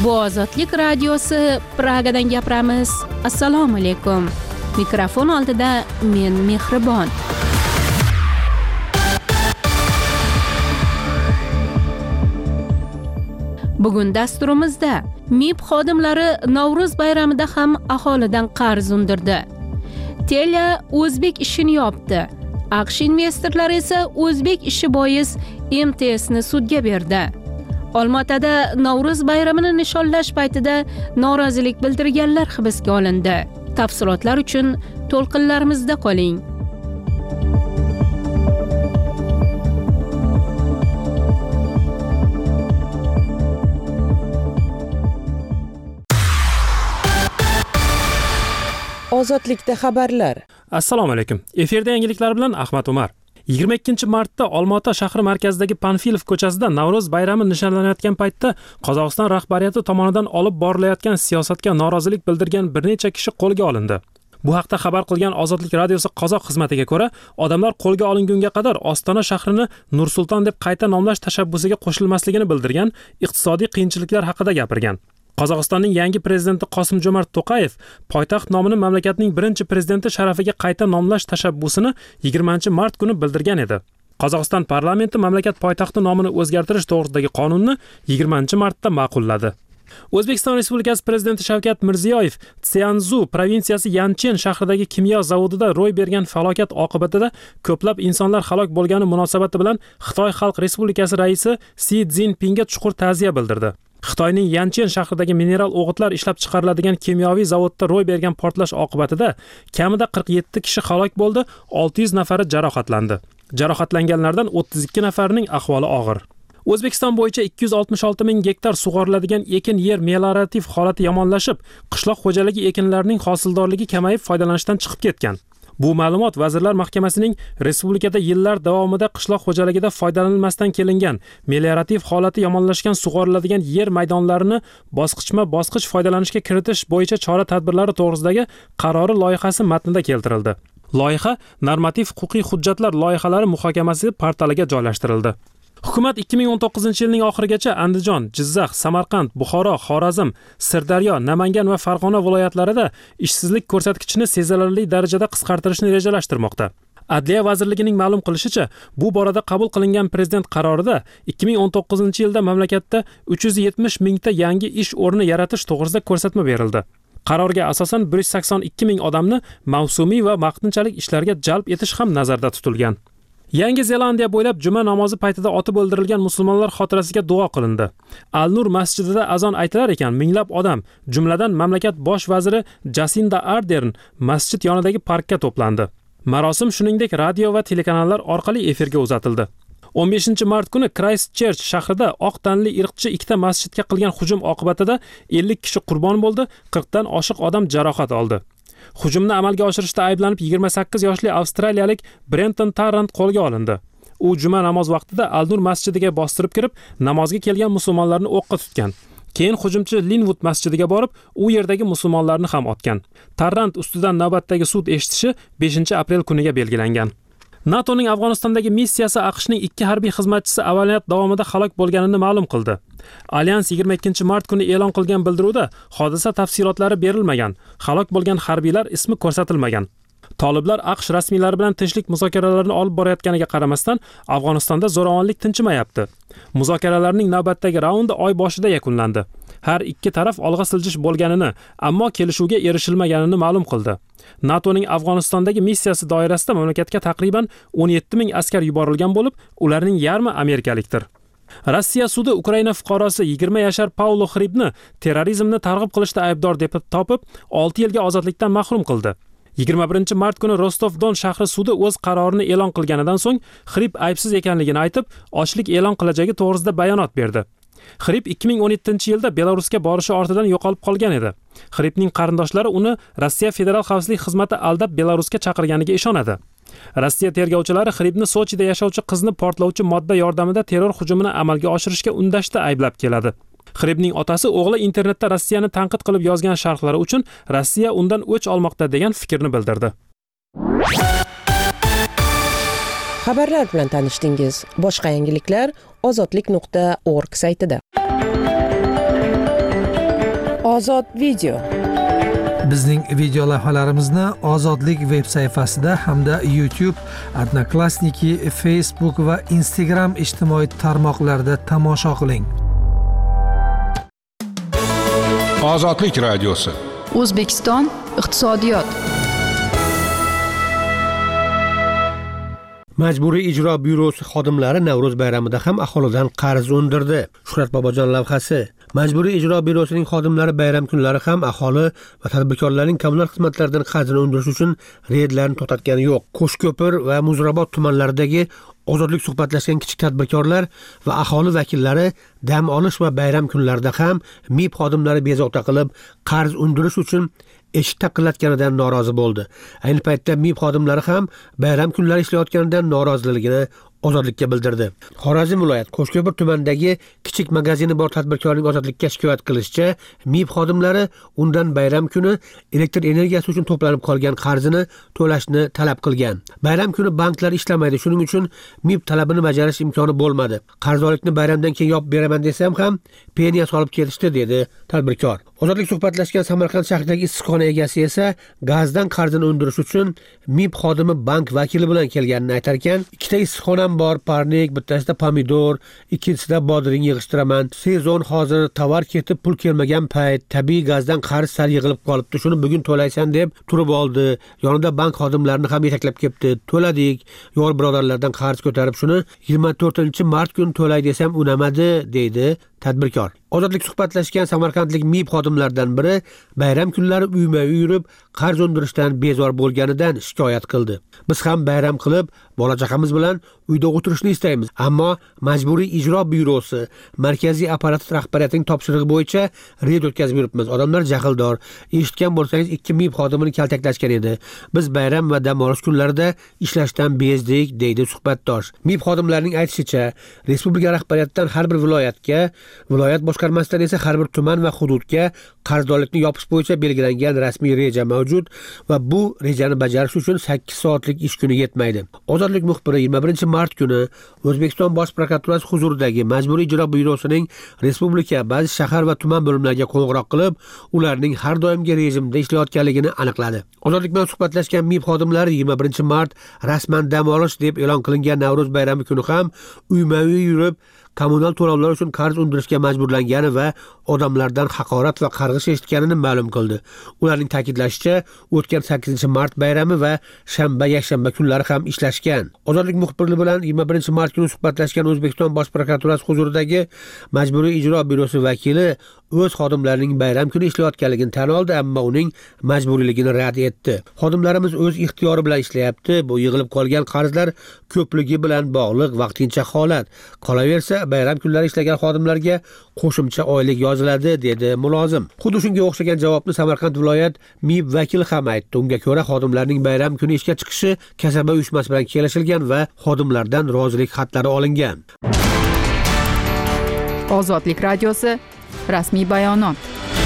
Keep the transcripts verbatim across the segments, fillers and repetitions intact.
Bu Ozodlik radiosi, Pragadan gapiramiz. Assalomu alaykum. Mikrofon oldida men Mehribon. Bugun dasturimizda M I B xodimlari Navro'z bayramida ham aholidan qarz undirdi. Telia o'zbek ishini yopdi. AQSh investorlari esa o'zbek ishi bois M T S'ni sudga berdi. Olmaotada Navro'z bayramini nishonlash paytida norozilik bildirganlar hibsga olindi. Tafsilotlar uchun to'lqinlarimizda qoling. Ozodlikda xabarlar. Assalomu alaykum. Efirda yangiliklar bilan Ahmad Umar. yigirma ikkinchi martda Olmaota shahri markazidagi Panfilov ko'chasida Navro'z bayrami nishonlanayotgan paytda Qozog'iston rahbariyati tomonidan olib borilayotgan siyosatga norozilik bildirgan bir necha kishi qo'lga olindi. Bu haqda xabar qilgan Ozodlik radiosi qozoq xizmatiga ko'ra, odamlar qo'lga olingunga qadar Ostona shahrini Nur-Sulton deb qayta nomlash tashabbusiga qo'shilmasligini bildirgan, iqtisodiy qiyinchiliklar haqida gapirgan. Qozog'istonning yangi prezidenti Qosim-Jo'mart To'qayev poytaxt nomini mamlakatning birinchi prezidenti sharafiga qayta nomlash tashabbusini yigirmanchi mart kuni bildirgan edi. Qozog'iston parlamenti mamlakat poytaxti nomini o'zgartirish to'g'risidagi qonunni yigirmanchi martda ma'qulladi. O'zbekiston Respublikasi prezidenti Shavkat Mirziyoyev Tsianzu provinsiyasi Yanchen shahridagi kimyo zavodida ro'y bergan falokat oqibatida ko'plab insonlar halok bo'lgani munosabati bilan Xitoy Xalq Respublikasi raisi Si Szinpinga chuqur ta'ziya bildirdi. Xitoyning Yanchen shahridagi mineral o'g'itlar ishlab chiqariladigan kimyoviy zavodda ro'y bergan portlash oqibatida kamida qirq yetti kishi halok bo'ldi, olti yuz nafari jarohatlandi. Jarohatlanganlardan o'ttiz ikki nafarining ahvoli og'ir. O'zbekiston bo'yicha ikki yuz oltmish olti ming gektar sug'oriladigan ekin yer meliorativ holati yomonlashib, qishloq xo'jaligi ekinlarining hosildorligi kamayib foydalanishdan chiqib ketgan. Bu ma'lumot Vazirlar Mahkamasining respublikada yillar davomida qishloq xo'jaligida foydalanilmasdan kelingan meliorativ holati yomonlashgan sug'oriladigan yer maydonlarini bosqichma-bosqich foydalanishga kiritish bo'yicha chora-tadbirlari to'g'risidagi qarori loyihasi matnida keltirildi. Loyiha normativ-huquqiy hujjatlar loyihalari muhokamasi portaliga joylashtirildi. Hukumat ikki ming o'n to'qqizinchi yilning oxirigacha Andijon, Jizzax, Samarqand, Buxoro, Xorazm, Sirdaryo, Namangan va Farg'ona viloyatlarida ishsizlik ko'rsatkichini sezilarli darajada qisqartirishni rejalashtirmoqda. Adliya vazirligining ma'lum qilishicha, bu borada qabul qilingan prezident qarorida ikki ming o'n to'qqizinchi yilda mamlakatda uch yuz yetmish mingta yangi ish o'rni yaratish to'g'risida ko'rsatma berildi. Qarorga asosan bir yuz sakson ikki ming odamni mavsumiy va vaqtinchalik ishlarga jalb etish ham nazarda tutilgan. Yangi Zelandiya bo'ylab juma namozi paytida otib o'ldirilgan musulmonlar xotirasiga duo qilindi. Al-Nur masjidida azon aytilar ekan, minglab odam, jumladan mamlakat bosh vaziri Jasinda Ardern masjid yonidagi parkka to'plandi. Marosim shuningdek radio va telekanallar orqali efirga uzatildi. o'n beshinchi mart kuni Christchurch shahrida oq tanli irqchi ikkita masjidga qilgan hujum oqibatida ellik kishi qurbon bo'ldi, qirqdan oshiq odam jarohat oldi. Hujumni amalga oshirishda ayblanib yigirma sakkiz yoshli avstraliyalik Brenton Tarrant qo'lga olindi. U juma namoz vaqtida Al-Nur masjidiga bostirib kirib, namozga kelgan musulmonlarni o'qqa tutgan. Keyin hujumchi Linwood masjidiga borib, u yerdagi musulmonlarni ham otgan. Tarrant ustidan navbatdagi sud eshitishi beshinchi aprel kuniga belgilangan. NATOning Afg'onistondagi missiyasi AQShning ikki harbiy xizmatchisi amaliyot davomida halok bo'lganini ma'lum qildi. Alyans yigirma ikkinchi mart kuni e'lon qilgan bildiruvda hodisa tafsilotlari berilmagan, halok bo'lgan harbiylar ismi ko'rsatilmagan. Toliblar AQSh rasmiylari bilan tinchlik muzokaralarini olib borayotganiga qaramasdan, Afg'onistonda zo'ravonlik tinchimayapti. Muzokaralarning navbatdagi raundi oy boshida yakunlandi. Har ikki taraf olg'a siljish bo'lganini, ammo kelishuvga erishilmaganini ma'lum qildi. NATOning Afg'onistondagi missiyasi doirasida mamlakatga taqriban o'n yetti ming askar yuborilgan bo'lib, ularning yarmi amerikalikdir. Rossiya sudi Ukraina fuqarosi yigirma yashar Paulo Xribni terrorizmni targ'ib qilishda aybdor deb topib, olti yilga ozodlikdan mahrum qildi. yigirma birinchi mart kuni Rostov-Don shahri sudi o'z qarorini e'lon qilganidan so'ng Xrib aybsiz ekanligini aytib, ochlik e'lon qilajagi to'g'risida bayonot berdi. Xrib ikki ming o'n yettinchi yilda Belarusga borishi ortidan yo'qolib qolgan edi. Xribning qarindoshlari uni Rossiya Federal xavfsizlik xizmati aldab Belarusga chaqirganiga ishonadi. Rossiya tergovchilari Xribni Sochida yashovchi qizni portlovchi modda yordamida terror hujumini amalga oshirishga undashda ayblab keladi. Xribning otasi o'g'li internetda Rossiyani tanqid qilib yozgan sharhlari uchun Rossiya undan o'ch olmoqda degan fikrni bildirdi. Xabarlar bilan tanishdingiz. Boshqa yangiliklar ozodlik nuqta org saytida. Ozod video. Bizning video lavhalarimizni Ozodlik veb sayfasida hamda YouTube, Odnoklassniki, Facebook va Instagram ijtimoiy tarmoqlarida tomosha qiling. Ozodlik radiosi. O'zbekiston iqtisodiyot. Majburiy ijro byurosi xodimlari Navro'z bayramida ham aholidan qarz undirdi. Shuhrat Bobojon lavhasi. Majburiy ijro byurosining xodimlari bayram kunlari ham aholi va tadbirkorlarning kommunal xizmatlardan qarzini undirish uchun reydlarni to'xtatgani yo'q. Qo'shko'pir va Muzrabot tumanlaridagi ozodlik suhbatlashgan kichik tadbirkorlar va aholi vakillari dam olish va bayram kunlarida ham M I B xodimlari bezovta qilib qarz undirish uchun eshik taqillatganidan norozi bo'ldi. Ayni paytda M I B xodimlari ham bayram kunlari ishlayotganidan noroziligini Ozodlikka bildirdi. Xorazm viloyat Qo'shko'pir tumanidagi kichik magazini bor tadbirkorning Ozodlikka shikoyat qilishicha, M I B xodimlari undan bayram kuni elektr energiyasi uchun to'planib qolgan qarzini to'lashni talab qilgan. Bayram kuni banklar ishlamaydi, shuning uchun M I B talabini bajarish imkoni bo'lmadi. Qarzdorlikni bayramdan keyin yopib beraman desam ham peniya solib ketishdi, dedi tadbirkor. Ozodlik suhbatlashgan Samarqand shahridagi issiqxona egasi esa gazdan qarzini undirish uchun M I B xodimi bank vakili bilan kelganini aytar ekan, ikkita issiqxonam bor, parnik, bittasida pomidor, ikkinchisida bodring yig'ishtiraman. Sezon hozir, tovar ketib pul kelmagan payt, tabiiy gazdan qarz sal yig'ilib qolibdi. Shuni bugun to'laysan deb turib oldi. Yonida bank xodimlarini ham yetaklab kelibdi. To'ladik. Yor birodarlardan qarz ko'tarib shuni yigirma to'rtinchi mart kuni to'lay desam unamadi, deydi tadbirkor. Ozodlik suhbatlashgan samarqandlik M I B xodimlaridan biri bayram kunlari uyma-uy yurib qarz undirishdan bezor bo'lganidan shikoyat qildi. Biz ham bayram qilib, bola-chaqamiz bilan uyda o'tirishni istaymiz, ammo Majburiy ijro byurosi markaziy apparat rahbariyatining topshirig'i bo'yicha reyd o'tkazib yuribmiz. Odamlar jahldor. Eshitgan bo'lsangiz ikki M I B xodimini kaltaklashgan edi. Biz bayram va dam olish kunlarida ishlashdan bezdik, deydi suhbatdosh. M I B xodimlarining aytishicha, respublika rahbariyatidan har bir viloyatga, viloyat boshqarmasidan esa har bir tuman va hududga qarzdorlikni yopish bo'yicha belgilangan rasmiy reja mavjud va bu rejani bajarish uchun sakkiz soatlik ish kuni yetmaydi. Ozodlik muxbiri yigirma birinchi mart kuni O'zbekiston Bosh prokuraturasi huzuridagi Majburiy ijro byurosining respublika, ba'zi shahar va tuman bo'limlariga qo'ng'iroq qilib, ularning har doimgi rejimda ishlayotganligini aniqladi. Ozodlik bilan suhbatlashgan M I B xodimlari yigirma birinchi mart rasman dam olish deb e'lon qilingan Navro'z bayrami kuni ham uyma-uy yurib kommunal to'lovlar uchun qarz undirishga majburlangani va odamlardan haqorat va qarg'ish eshitganini ma'lum qildi. Ularning ta'kidlashicha, o'tgan sakkizinchi mart bayrami va shanba, yakshanba kunlari ham ishlashgan. Ozodlik muxbirligi bilan yigirma birinchi mart kuni suhbatlashgan O'zbekiston Bosh prokuraturasi huzuridagi Majburiy ijro byurosi vakili o'z xodimlarining bayram kuni ishlayotganligini tan oldi, ammo uning majburiyligini rad etdi. Xodimlarimiz o'z ixtiyori bilan ishlayapti. Bu yig'ilib qolgan qarzlar ko'pligi bilan bog'liq vaqtincha holat. Qolaversa, bayram kunlari ishlagan xodimlarga qo'shimcha oylik yoziladi, dedi mulozim. Xuddi shunga o'xshagan javobni Samarqand viloyat M I B vakili ham aytdi. Unga ko'ra, xodimlarning bayram kuni ishga chiqishi kasaba uyushmasi bilan kelishilgan va xodimlardan rozilik xatlari olingan. Ozodlik radiosi rasmiy bayonot.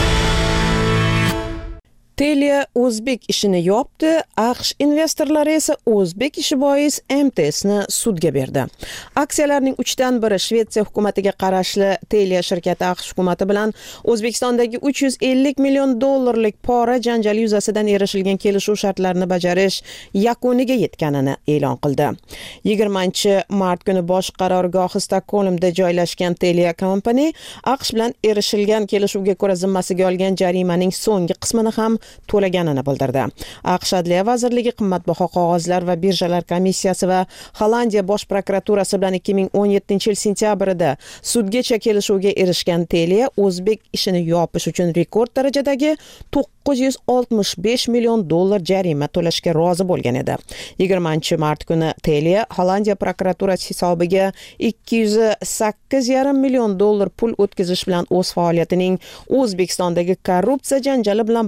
Telia o'zbek ishini yopdi, AQSh investorlari esa o'zbek ishi bois M T S'ni sudga berdi. Aksiyalarning uchdan biri Shvetsiya hukumatiga qarashli Telia shirkati AQSh hukumati bilan O'zbekistondagi uch yuz ellik million dollarlik pora janjali yuzasidan erishilgan kelishuv shartlarini bajarish yakuniga yetganini e'lon qildi. yigirmanchi mart kuni bosh qarorgohi Stokgolmda joylashgan Telia Company AQSh bilan erishilgan kelishuvga ko'ra zimmasiga olgan jarimaning so'nggi qismini ham to'laganini bildirdi. AQSh Adliya vazirligi, qimmatbaho qog'ozlar va birjalar komissiyasi va Hollandiya bosh prokuraturasi bilan ikki ming o'n yettinchi yil sentyabrida sudgacha kelishuvga erishgan Telia o'zbek ishini yopish uchun rekord darajadagi to'qqiz yuz oltmish besh million dollar jarima to'lashga rozi bo'lgan edi. yigirmanchi mart kuni Telia Hollandiya prokuraturasi hisobiga ikki yuz sakkiz yarim million dollar pul o'tkazish bilan o'z faoliyatining O'zbekistondagi korrupsiya janjali bilan bog'liq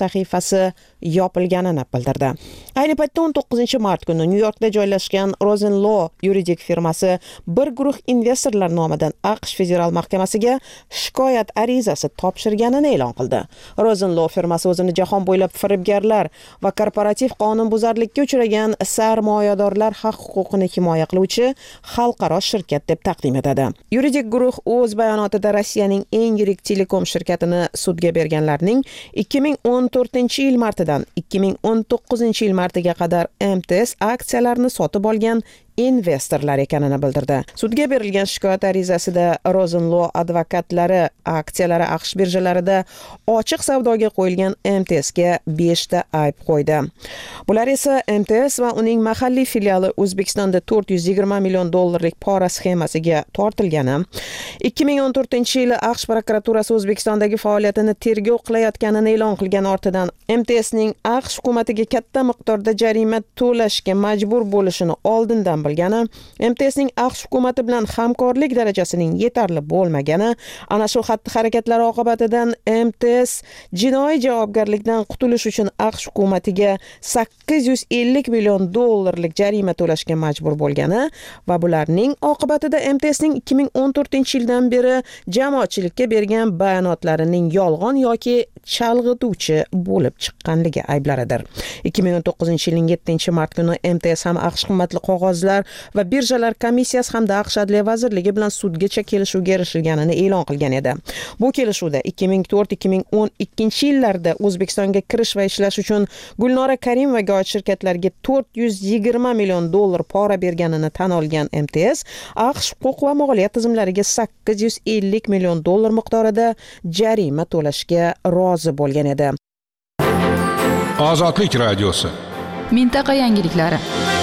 sahifasi yopilganini bildirdi. Ayni paytda o'n to'qqizinchi mart kuni Nyu-Yorkda joylashgan Rosenlaw yuridik firmasi bir guruh investorlar nomidan AQSh federal mahkamasiga shikoyat arizasi topshirganini e'lon qildi. Rosenlaw firmasi o'zini jahon bo'ylab firibgarlar va korporativ qonunbuzarlikka uchragan sarmoyadorlar haq-huquqini himoya qiluvchi xalqaro shirkat deb taqdim etadi. Yuridik guruh o'z bayonotida Rossiyaning eng yirik telekom shirkatini sudga berganlarning ikki ming o'n to'rtinchi yil martidan ikki ming o'n to'qqizinchi yil martiga qadar M T S aksiyalarini sotib olgan investorlar ekanini bildirdi. Sudga berilgan shikoyat arizasida Rosenlaw advokatlari aksiyalari AQSh birjalarida ochiq savdoga qo'yilgan M T S ga besh ta ayb qo'ydi. Bular esa M T S va uning mahalliy filiali O'zbekistonda to'rt yuz yigirma million dollarlik pora sxemasiga tortilgani, ikki ming o'n to'rtinchi yili AQSh prokuraturasi O'zbekistondagi faoliyatini tergov qilayotganini e'lon qilgan ortidan M T S ning AQSh hukumatiga katta miqdorda jarima to'lashga majbur bo'lishini oldindan bilgani, M T S ning AQSh hukumati bilan hamkorlik darajasining yetarli bo'lmagani, ana shu xatti-harakatlar oqibatidan M T S jinoiy javobgarlikdan qutulish uchun AQSh hukumatiga sakkiz yuz ellik million dollarlik jarima to'lashga majbur bo'lgani va bularning oqibatida M T S ning ikki ming o'n to'rtinchi yildan beri jamoatchilikka bergan bayonotlarining yolg'on yoki chalg'ituvchi bo'lib chiqqanligi ayblaridir. ikki ming o'n to'qqizinchi yilning yettinchi mart kuni M T S ham AQSh qimmatli qog'ozlar va birjalar komissiyasi hamda AQSh Adliya vazirligi bilan sudgacha kelishuvga erishilganini e'lon qilgan edi. Bu kelishuvda ikki ming to'rt ikki ming o'n ikkinchi yillarda O'zbekistonga kirish va ishlash uchun Gulnora Karimovaga oid shirkatlarga to'rt yuz yigirma million dollar pora berganini tan olgan M T S AQSh huquq va moliya tizimlariga sakkiz yuz ellik million dollar miqdorida jarima to'lashga rozi bo'lgan edi. Ozodlik radiosi. Mintaqa yangiliklari.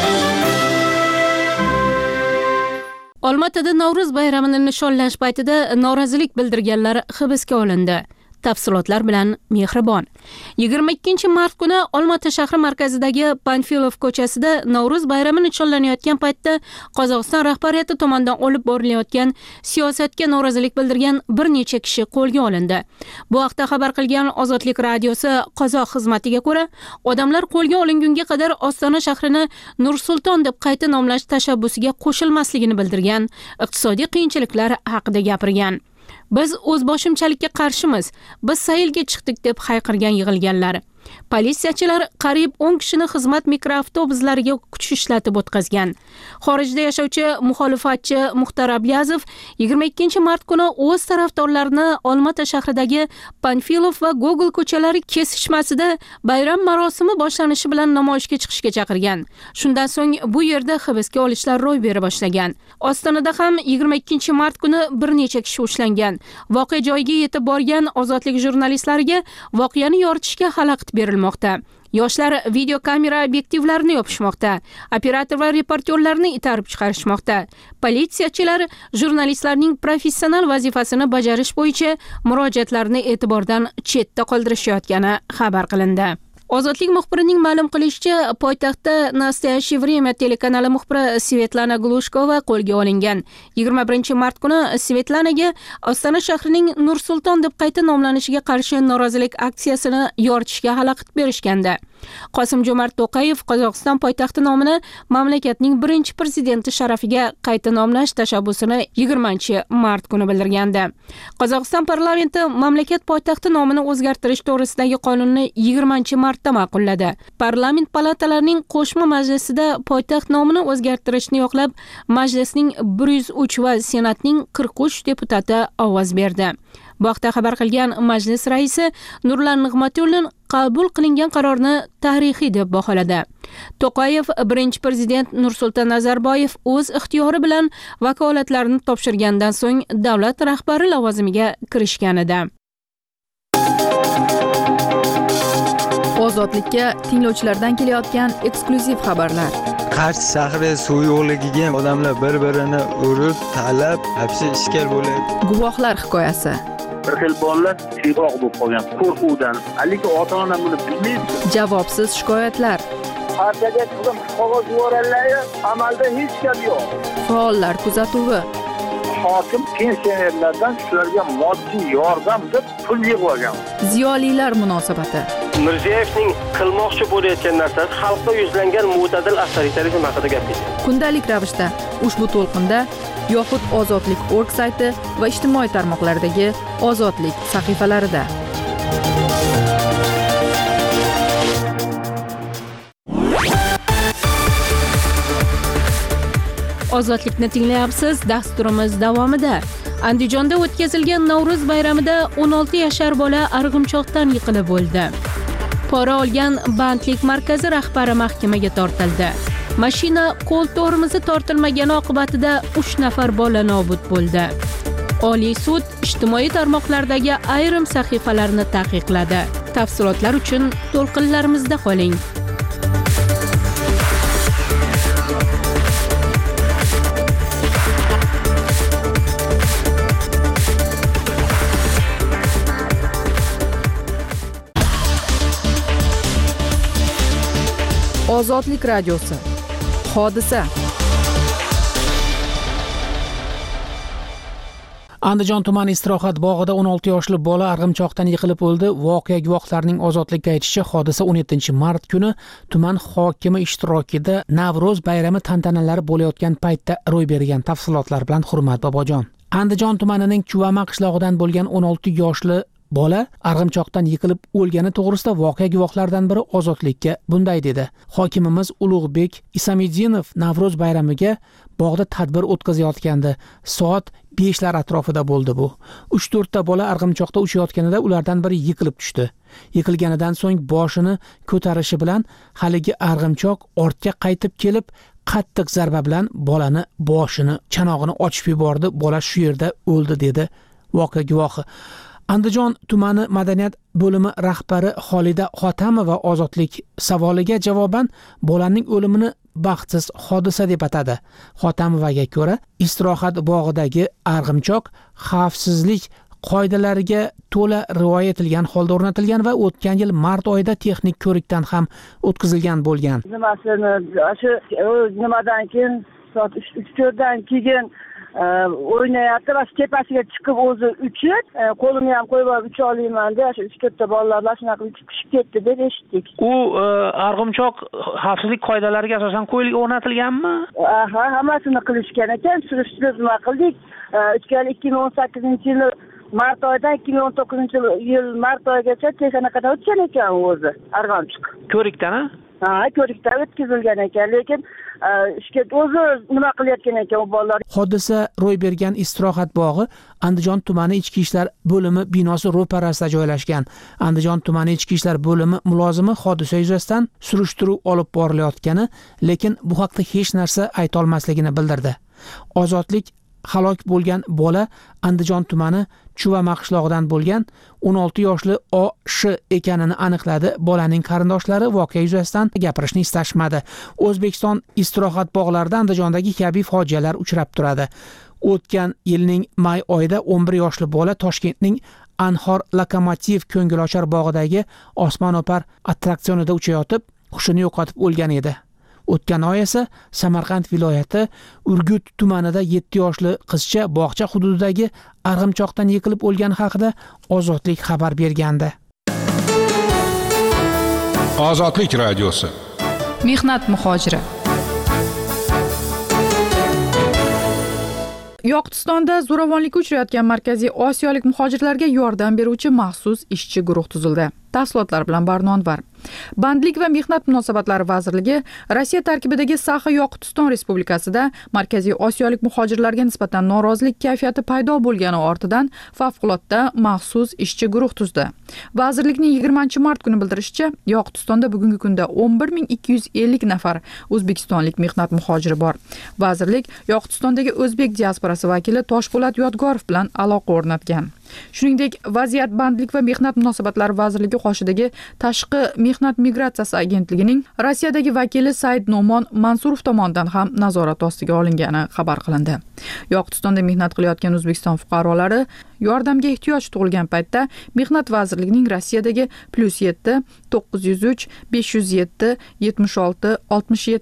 Olmaotada Navro'z bayramini nishonlash paytida norozilik bildirganlar hibsga olindi. Tafsilotlar bilan Mehribon. yigirma ikkinchi mart kuni Olmaota shahri markazidagi Panfilov ko'chasida Navro'z bayrami nishonlanayotgan paytda Qozog'iston rahbariyati tomonidan olib borilayotgan siyosatga norozilik bildirgan bir necha kishi qo'lga olindi. Bu haqda xabar qilgan Ozodlik radiosi Qozoq xizmatiga ko'ra, odamlar qo'lga olingunga qadar Ostona shahrini Nur-Sulton deb qayta nomlash tashabbusiga qo'shilmasligini bildirgan, iqtisodiy qiyinchiliklar haqida gapirgan. Biz o'zboshimchalikka qarshimiz, biz saylga chiqdik deb hayqirgan yig'ilganlar. Politsiyachilar qariyb o'n kishini xizmat mikroavtobuslariga kuch ishlatib o'tkazgan. Xorijda yashovchi muxolifatchi Muxtar Ablazov yigirma ikkinchi mart kuni o'z tarafdorlarini Olmaota shahridagi Panfilov va Google ko'chalari kesishmasida bayram marosimi boshlanishi bilan namoyishga chiqishga chaqirgan. Shundan so'ng bu yerda hibsga olishlar ro'y bera boshlagan. Ostonada ham yigirma ikkinchi mart kuni bir necha kishi ushlangan. Voqea joyiga yetib borgan ozodlik jurnalistlariga voqeani yoritishga xalaqit berilmoqda. Yoshlar video kamera obyektivlarini yopishmoqda. Operator va reportyorlarni itarib chiqarishmoqda. Politsiyachilar jurnalistlarning professional vazifasini bajarish bo'yicha murojaatlarni e'tibordan chetda qoldirishayotgani xabar qilindi. Ozodlik muxbirining ma'lum qilishicha, poytaxtda Nastoyaщее время telekanali muxbiri Svetlana Glushkova qo'lga olingan. yigirma birinchi mart kuni Svetlanaga Ostona shahrining Nur-Sulton deb qayta nomlanishiga qarshi norozilik aksiyasini yoritishga xalaqit berishgandi. Qosim-Jo'mart To'qayev Qozog'iston poytaxti nomini mamlakatning birinchi prezidenti sharafiga qayta nomlash tashabbusini yigirmanchi mart kuni bildirgandi. Qozog'iston parlamenti mamlakat poytaxti nomini o'zgartirish to'g'risidagi qonunni yigirmanchi martda ma'qulladi. Parlament palatalarining qo'shma majlisida poytaxt nomini o'zgartirishni yoqlab, majlisning bir yuz uch va senatning qirq uch deputati ovoz berdi. Bu haqda xabar qilgan majlis raisi Nurlan Nig'matulin qabul qilingan qarorni tarixiy deb baholadi. To'qayev birinchi prezident Nursulton Nazarboyev o'z ixtiyori bilan vakolatlarini topshirgandan so'ng davlat rahbari lavozimiga kirishgan edi. Ozodlikka tinglovchilardan kelayotgan eksklyuziv xabarlar. Qarshi shahri suv yo'qligiga odamlar bir-birini urib, talab, hapsi ishkal bo'lyapti. Guvohlar hikoyasi. Bir xil bolalar tiyroq bo'lib qolgan qo'rquvdan, haligi ota-ona buni bilmaydi. Javobsiz shikoyatlar. Partiyaga qilib qog'oz yuborganlar, amalda hech gap yo'q. Faollar kuzatuvi. Hokim pensionerlardan shularga moddiy yordam deb pul yig'ib olgan. Ziyolilar munosabati. Mirziyoyevning qilmoqchi bo'layotgan narsasi xalqqa yuzlangan mo'tadil avtoritarizm haqida gap ketadi. Kundalik ravishda ushbu to'lqinda yoxud ozodlik nokta org sayti va ijtimoiy tarmoqlardagi ozodlik sahifalarida. Ozodlikni tinglayapsiz. Dasturimiz davomida Andijonda o'tkazilgan Navro'z bayramida o'n olti yashar bola arg'imchoqdan yiqilib o'ldi. Pora olgan bandlik markazi rahbari mahkamaga tortildi. Mashina qo'l tormozi tortilmagani oqibatida uch nafar bola nobud bo'ldi. Oliy sud ijtimoiy tarmoqlardagi ayrim sahifalarni taqiqladi. Tafsilotlar uchun to'lqinlarimizda qoling. Ozodlik radiosi. Hodisa. Andijon tumani istirohat bog'ida o'n olti yoshli bola arg'imchoqdan yiqilib o'ldi. Voqea guvohlarining ozodlikka aytishicha, hodisa o'n yettinchi mart kuni tuman hokimi ishtirokida Navro'z bayrami tantanalari bo'layotgan paytda ro'y bergan. Tafsilotlar bilan Hurmat Bobojon. Andijon tumanining Chuvama qishlog'idan bo'lgan o'n olti yoshli bola arg'imchoqdan yiqilib o'lgani to'g'risida voqea guvohlaridan biri ozodlikka bunday dedi. Hokimimiz Ulug'bek Isamidinov Navro'z bayramiga bog'da tadbir o'tkazayotgandi. Soat beshlar atrofida bo'ldi bu. uch to'rtta bola arg'imchoqda uchayotganida ulardan biri yiqilib tushdi. Yiqilganidan so'ng boshini ko'tarishi bilan haligi arg'imchoq ortga qaytib kelib, qattiq zarba bilan bolani boshini, chanog'ini ochib yubordi. Bola shu yerda o'ldi dedi voqea guvohi. Andijon tumani madaniyat bo'limi rahbari Xolida Xotamova ozodlik savoliga javoban bolaning o'limini baxtsiz hodisa deb atadi. Xotamovaga ko'ra, istirohat bog'idagi arg'imchoq xavfsizlik qoidalariga to'la rioya etilgan holda o'rnatilgan va o'tgan yil mart oyida texnik ko'rikdan ham o'tkazilgan bo'lgan. Nimasini shu nimadan keyin soat uch to'rtdan keyin o'ynayapti va tepasiga chiqib o'zi uchib, qo'limni ham qo'yib olib ucha olmayman deb shu uch to'rtta bolalar shunaqa uchib tushib ketdi deb eshitdik. U arg'imchoq xavfsizlik qoidalariga asosan qo'yilib o'rnatilganmi? Aha, hammasini qilishgan ekan. Surishtirib nima qildik? ikki ming o'n sakkizinchi yil mart oyidan ikki ming o'n to'qqizinchi yil mart oyigacha texnikadan o'tgan ekan o'zi arg'imchoq. Ko'rikdan? Ha, ko'rikdan o'tkazilgan ekan, lekin ishga o'zi nima qilayotgan ekan u bolalar. Hodisa ro'y bergan istirohat bog'i Andijon tumani ichki ishlar bo'limi binosi ro'parasida joylashgan. Andijon tumani ichki ishlar bo'limi mulozimi hodisa yuzasidan surishtiruv olib borilayotgani, lekin bu haqda hech narsa ayta olmasligini bildirdi. Ozodlik halok bo'lgan bola Andijon tumani Chuvama qishlog'idan bo'lgan o'n olti yoshli O Sh ekanini aniqladi. Bolaning qarindoshlari voqea yuzasidan gapirishni istashmadi. O'zbekiston istirohat bog'larida Andijondagi kabi fojialar uchrab turadi. O'tgan yilning may oyida o'n bir yoshli bola Toshkentning Anhor Lokomotiv ko'ngilochar bog'idagi osmono'par attraksionida uchayotib, hushini yo'qotib o'lgan edi. O'tgan oy esa Samarqand viloyati Urgut tumanida yetti yoshli qizcha bog'cha hududidagi arg'imchoqdan yiqilib o'lgani haqida Ozodlik xabar bergandi. Ozodlik radiosi. Mehnat muhojiri. Yoqutistonda zo'ravonlikka uchrayotgan Markaziy Osiyolik muhojirlarga yordam beruvchi maxsus ishchi guruh tuzildi. Tafsilotlar bilan Barnonvar. Bandlik va mehnat munosabatlari vazirligi Rossiya tarkibidagi Saxa-Yoqutiston Respublikasida Markaziy Osiyolik muhojirlarga nisbatan norozilik kayfiyati paydo bo'lgani ortidan favqulodda maxsus ishchi guruh tuzdi. Vazirlikning yigirmanchi mart kuni bildirishicha, Yoqutistonda bugungi kunda o'n bir ming ikki yuz ellik nafar o'zbekistonlik mehnat muhojiri bor. Vazirlik Yoqutistondagi o'zbek diasporasi vakili Toshpo'lat Yodgorov bilan aloqa o'rnatgan. Shuningdek, vaziyat bandlik va mehnat munosabatlari vazirligi qoshidagi Tashqi mehnat migratsiyasi agentligining Rossiyadagi vakili Said Nomon Mansurov tomonidan ham nazorat ostiga olingani xabar qilindi. Yoqutistonda mehnat qilayotgan O'zbekiston fuqarolari yordamga ehtiyoj tug'ilgan paytda mehnat vazirligining Rossiyadagi plus yetti to'qqiz yuz uch besh yuz yetti yetmish olti oltmish yetti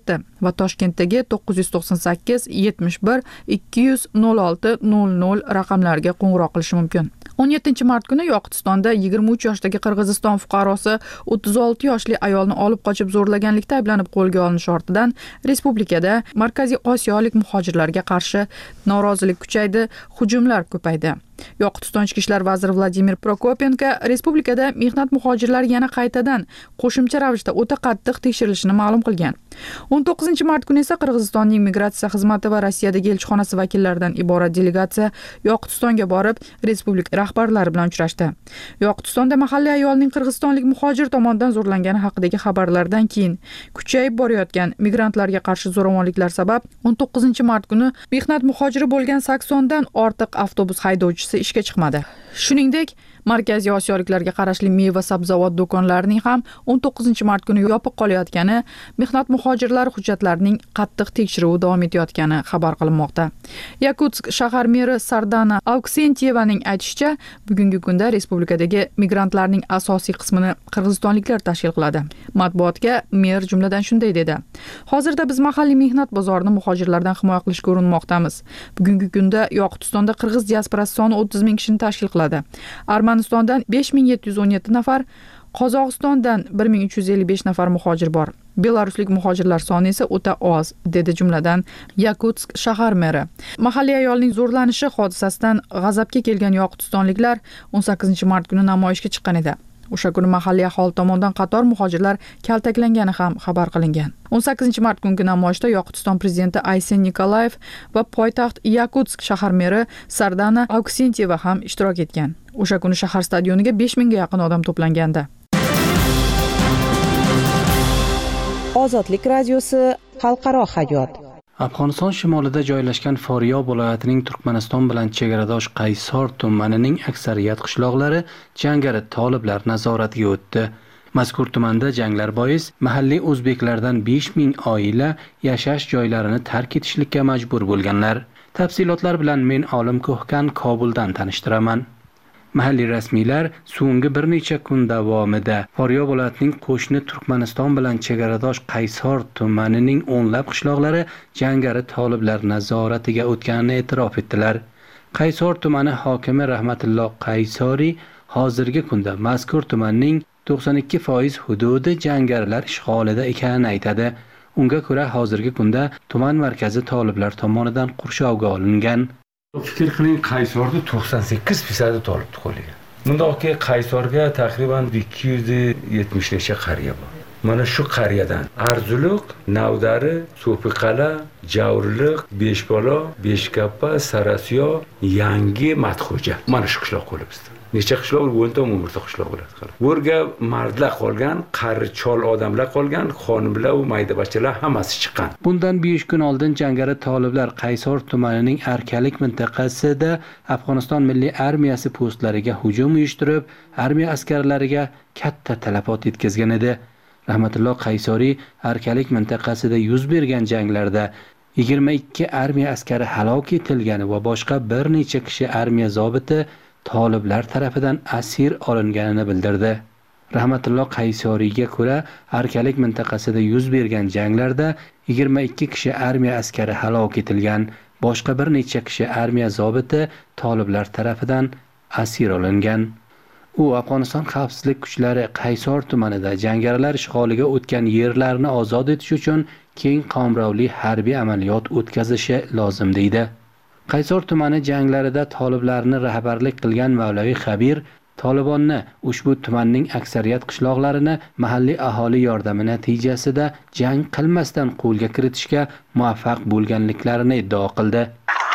va Toshkentdagi to'qqiz yuz to'qson sakkiz yetmish bir ikki yuz nol olti nol nol raqamlariga qo'ng'iroq qilishi mumkin. o'n yettinchi mart kuni Yoqutistonda yigirma uch yoshdagi Qirg'iziston fuqarosi o'ttiz olti yoshli ayolni olib qochib zo'rlaganlikda ayblanib qo'lga olinishi ortidan respublikada Markaziy Osiyolik muhojirlarga qarshi norozilik kuchaydi, hujumlar ko'paydi. Yoqutiston ichki ishlar vaziri Vladimir Prokopenko respublikada mehnat muhojirlari yana qaytadan qo'shimcha ravishda o'ta qattiq tekshirilishini ma'lum qilgan. o'n to'qqizinchi mart kuni esa Qirg'izistonning migratsiya xizmati va Rossiyadagi elchixonasi vakillaridan iborat delegatsiya Yoqutistonga borib, respublika rahbarlari bilan uchrashdi. Yoqutistonda mahalliy ayolning qirg'izistonlik muhojir tomonidan zo'rlangani haqidagi xabarlardan keyin kuchayib borayotgan migrantlarga qarshi zo'ravonliklar sabab o'n to'qqizinchi mart kuni mehnat muhojiri bo'lgan saksondan ortiq avtobus haydovchisi ishga chiqmadi. Shuningdek, Markaziy Osiyoliklarga qarashli meva sabzavot do'konlarining ham o'n to'qqizinchi mart kuni yopiq qolayotgani, mehnat muhojirlari hujjatlarining qattiq tekshiruvi davom etayotgani xabar qilinmoqda. Yakutsk shahar meri Sardana Auksentyevaning aytishicha, bugungi kunda respublikadagi migrantlarning asosiy qismini qirg'izistonliklar tashkil qiladi. Matbuotga mer jumladan shunday dedi: "Hozirda biz mahalliy mehnat bozorini muhojirlardan himoya qilishga urinmoqdamiz. Bugungi kunda Yoqutistonda qirg'iz diasporasi soni o'ttiz ming kishini tashkil qiladi. Armanistondan besh ming yetti yuz o'n yetti nafar, Qozog'istondan bir ming uch yuz ellik besh nafar muhojir bor. Belaruslik muhojirlar soni esa o'ta oz", dedi jumladan Yakutsk shahar meri. Mahalliy ayolning zo'rlanishi hodisasidan g'azabga kelgan yoqutistonliklar o'n sakkizinchi mart kuni namoyishga chiqqan edi. O'sha kuni mahalliy aholi tomonidan qator muhojirlar kaltaklangani ham xabar qilingan. o'n sakkizinchi mart kungi namoyishda Yoqutiston prezidenti Aysen Nikolayev va poytaxt Yakutsk shahar meri Sardana Auksentiyeva ham ishtirok etgan. O'sha kuni shahar stadioniga besh mingga yaqin odam to'plangandi. Ozodlik radiosi xalqaro hayot. Afg'oniston shimolida joylashgan Foryob viloyatining Turkmaniston bilan chegaradosh Qaysor tumanining aksariyat qishloqlari jangari toliblar nazoratiga o'tdi. Mazkur tumanda janglar bois mahalliy o'zbeklardan besh ming oila yashash joylarini tark etishlikka majbur bo'lganlar. Tafsilotlar bilan men Olim Ko'hkan Kobuldan tanishtiraman. Mahalliy rasmiylar so'nggi bir necha kun davomida Foryob viloyatining qo'shni Turkmaniston bilan chegaradosh Qaysor tumanining o'nlab qishloqlari jangari toliblar nazoratiga o'tganini e'tirof etdilar. Qaysor tumani hokimi Rahmatulloh Qaysoriy hozirgi kunda mazkur tumanning to'qson ikki foiz hududi jangarilar ishg'olida ekanini aytadi. Unga ko'ra hozirgi kunda tuman markazi toliblar tomonidan qurshovga olingan. Fikr qiling, Qaysorda to'qson sakkiz foiz tolibni qo'liga. Bundoqki Qaysorga taxriban ikki yuz yetmish necha qariya bor. Mana shu qariyadan Arzuluq, Navdari, So'piqala, Javrilik, Beshbola, Beshkappa, Sarasiyo, Yangi Matxo'ja. Mana shu qishloq qo'li bizda. Necha qishloq, o'nta umurta qishloq bo'ladi. O'rga mardlar qolgan, qari chol odamlar qolgan, xonimlar va maydabachalar hammasi chiqqan. Bundan besh kun oldin jangari toliblar Qaysor tumanining Arkalik mintaqasida Afg'oniston milliy armiyasi postlariga hujum uyushtirib, armiya askarlariga katta talafot yetkazgan edi. Rahmatulloh Qaysoriy Arkalik mintaqasida yuz bergan janglarda yigirma ikki armiya askari halok etilgani va boshqa bir necha kishi armiya zobiti toliblar tarafidan asir olinganini bildirdi. Rahmatulloh Qaysoriyga ko'ra, Arkalik mintaqasida yuz bergan janglarda yigirma ikki kishi armiya askari halok etilgan, boshqa bir necha kishi armiya zobiti toliblar tarafidan asir olingan. U Afg'oniston xavfsizlik kuchlari Qaysor tumanida jangarilar ishg'oliga o'tgan yerlarni ozod etish uchun keng qamrovli harbiy amaliyot o'tkazishi lozim deydi. Qaysor tumani janglarida toliblarni rahbarlik qilgan Mavlaviy Xabir Tolibonni ushbu tumanning aksariyat qishloqlarini mahalliy aholi yordami natijasida jang qilmasdan qo'lga kiritishga muvaffaq bo'lganliklarini iddao qildi.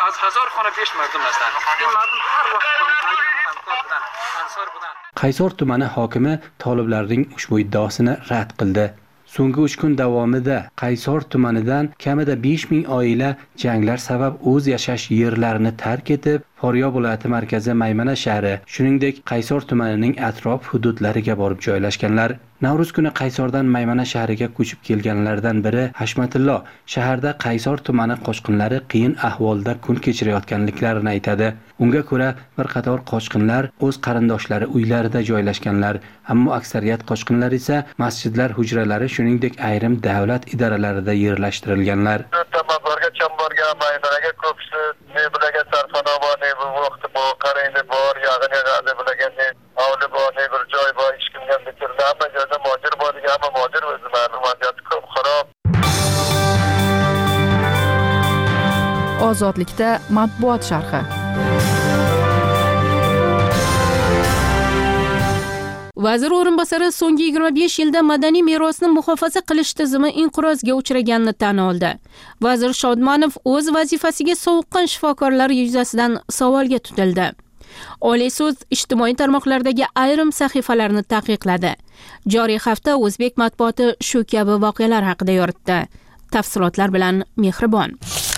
Qaysor tumani hokimi toliblarning ushbu iddaosini rad qildi. So'nggi uch kun davomida Qaysor tumanidan kamida besh ming oila janglar sabab o'z yashash yerlarini tark etib, Foryob viloyati markazi Maymana shahri, shuningdek Qaysor tumanining atrof hududlariga borib joylashganlar. Navro'z kuni Qaysordan Maymana shahriga ko'chib kelganlardan biri Hashmatillo shaharda Qaysor tumani qochqinlari qiyin ahvolda kun kechirayotganliklarini aytadi. Unga ko'ra, bir qator qochqinlar o'z qarindoshlari uylarida joylashganlar, ammo aksariyat qochqinlar esa masjidlar hujralari, shuningdek ayrim davlat idoralarida yerlashtirilganlar. Ozodlikda matbuot sharhi. Vazir o'rinbosari so'nggi yigirma besh yilda madaniy merosni muhofaza qilish tizimi inqirozga uchraganini tan oldi. Vazir Shodmonov o'z vazifasiga sovuqqan shifokorlar yuzasidan savolga tutildi. Oliy sud ijtimoiy tarmoqlardagi ayrim sahifalarni taqiqladi. Joriy hafta o'zbek matbuoti shu kabi voqealar haqida yoritdi. Tafsilotlar bilan Mehribon.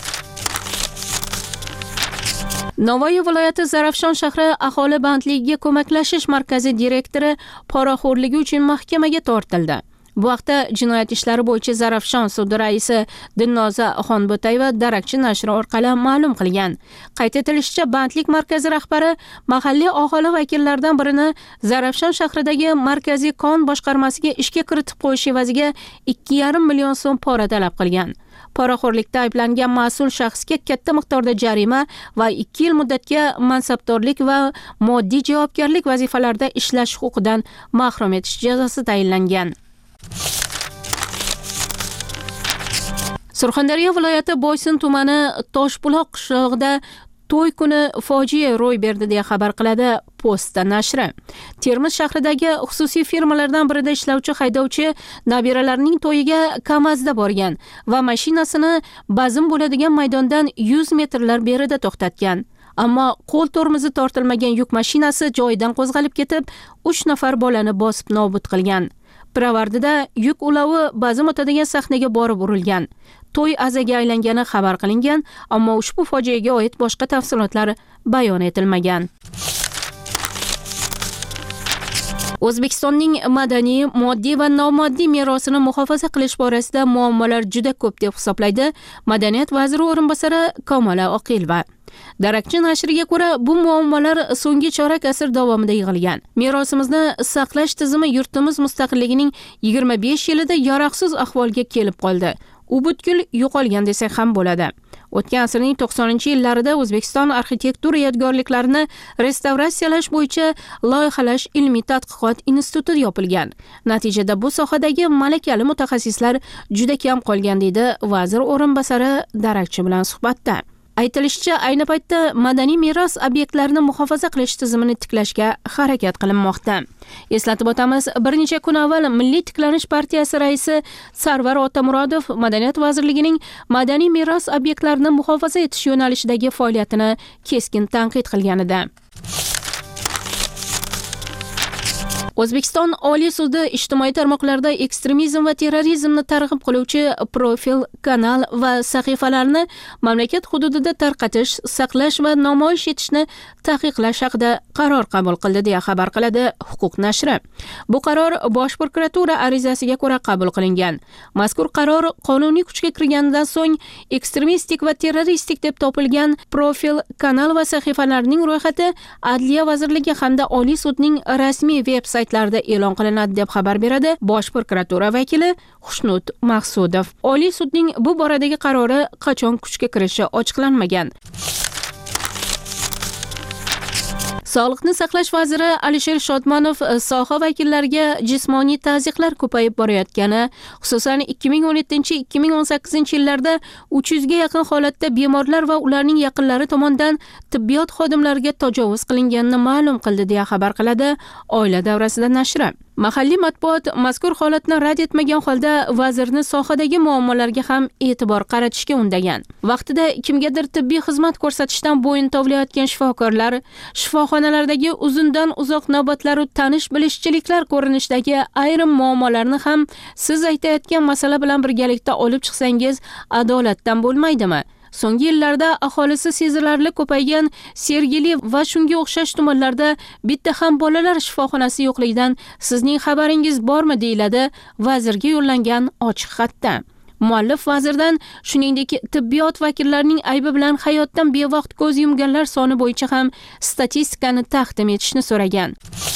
Navoiy viloyati Zarafshon shahri aholi bandligiga ko'maklashish markazi direktori poraxo'rligi uchun mahkamaga tortildi. Bu haqda jinoyat ishlari bo'yicha Zarafshon sudi raisi Dilnoza Xonbo'tayeva Darakchi nashri orqali ma'lum qilgan. Qayd etilishicha, bandlik markazi rahbari mahalliy aholi vakillaridan birini Zarafshon shahridagi markaziy kon boshqarmasiga ishga kiritib qo'yish evaziga ikki yarim million so'm pora talab qilgan. Poraxo'rlikda ayblangan mas'ul shaxsga katta miqdorda jarima va ikki yil muddatga mansabdorlik va moddiy javobgarlik vazifalarida ishlash huquqidan mahrum etish jazosi tayinlangan. Surxondaryo viloyati Boysun tumani Toshbuloq qishlog'ida to'y kuni fojia ro'y berdi deya xabar qiladi Posta nashri. Termiz shahridagi xususiy firmalardan birida ishlovchi haydovchi nabiralarining to'yiga Kamazda borgan va mashinasini bazm bo'ladigan maydondan yuz metrlar berida to'xtatgan. Ammo qo'l tormozi tortilmagan yuk mashinasi joyidan qo'zg'alib ketib, uch nafar bolani bosib nobud qilgan. Piravardida yuk ulovi bazm o'tadigan sahnaga borib urilgan. To'y azaga aylangani xabar qilingan, ammo ushbu fojiaga oid boshqa tafsilotlar bayon etilmagan. O'zbekistonning madaniy, moddiy va nomoddiy merosini muhofaza qilish borasida muammolar juda ko'p deb hisoblaydi Madaniyat vaziri o'rinbosari Kamola Oqilova. Darakchi nashriga ko'ra, bu muammolar so'nggi chorak asr davomida yig'ilgan. Merosimizni saqlash tizimi yurtimiz mustaqilligining yigirma besh yilida yaroqsiz ahvolga kelib qoldi. U butkul yo'qolgan desak ham bo'ladi. O'tgan asrning to'qsoninchi yillarida O'zbekiston arxitektura yodgorliklarini restavratsiyalash bo'yicha loyihalash ilmiy tadqiqot instituti yopilgan. Natijada bu sohadagi malakali mutaxassislar juda kam qolgan, deydi vazir o'rinbosari Darakchi bilan suhbatda. Aytilishicha, ayni paytda madaniy meros obyektlarini muhofaza qilish tizimini tiklashga harakat qilinmoqda. Eslatib o'tamiz, bir necha kun avval Milliy tiklanish partiyasi raisi Sarvar Otamurodov Madaniyat vazirligining madaniy meros obyektlarini muhofaza etish yo'nalishidagi faoliyatini keskin tanqid qilgan edi. O'zbekiston Oliy sudi ijtimoiy tarmoqlarda ekstremizm va terrorizmni targ'ib qiluvchi profil, kanal va sahifalarni mamlakat hududida tarqatish, saqlash va namoyish etishni taqiqlash haqida qaror qabul qildi deya xabar qiladi Huquq nashri. Bu qaror Bosh prokuratura arizasiga ko'ra qabul qilingan. Mazkur qaror qonuniy kuchga kirganidan so'ng ekstremistik va terroristik deb topilgan profil, kanal va sahifalarning ro'yxati Adliya vazirligi hamda Oliy sudning rasmiy veb-saytlarida e'lon qilinadi deb xabar beradi Bosh prokuratura vakili Xushnut Maqsudov. Oliy sudning bu boradagi qarori qachon kuchga kirishi ochiqlanmagan. Sog'liqni saqlash vaziri Alisher Shodmonov soha vakillariga jismoniy tazyiqlar ko'payib borayotgani, xususan ikki ming o'n yettinchi - ikki ming o'n sakkizinchi yillarda uch yuzga yaqin holatda bemorlar va ularning yaqinlari tomonidan tibbiyot xodimlariga tajovuz qilinganini ma'lum qildi deya xabar qiladi Oila davrasida nashri. Mahalliy matbuot mazkur holatni rad etmagan holda vazirni sohadagi muammolarga ham e'tibor qaratishga undagan. Vaqtida kimgadir tibbiy xizmat ko'rsatishdan bo'yin tovlayotgan shifokorlar, shifoxonalardagi uzundan uzoq navbatlar va tanish-bilishchiliklar ko'rinishidagi ayrim muammolarni ham siz aytayotgan masala bilan birgalikda olib chiqsangiz adolatdan bo'lmaydimi? So'nggi yillarda aholisi sezilarli ko'paygan Sergeli va shunga o'xshash tumanlarda bitta ham bolalar shifoxonasi yo'qligidan sizning xabaringiz bormi, deyiladi vazirga yo'llangan ochiq xatda. Muallif vazirdan shuningdek tibbiyot vakillarining aybi bilan hayotdan bevaqt ko'z yumganlar soni bo'yicha ham statistikani taqdim etishni so'ragan.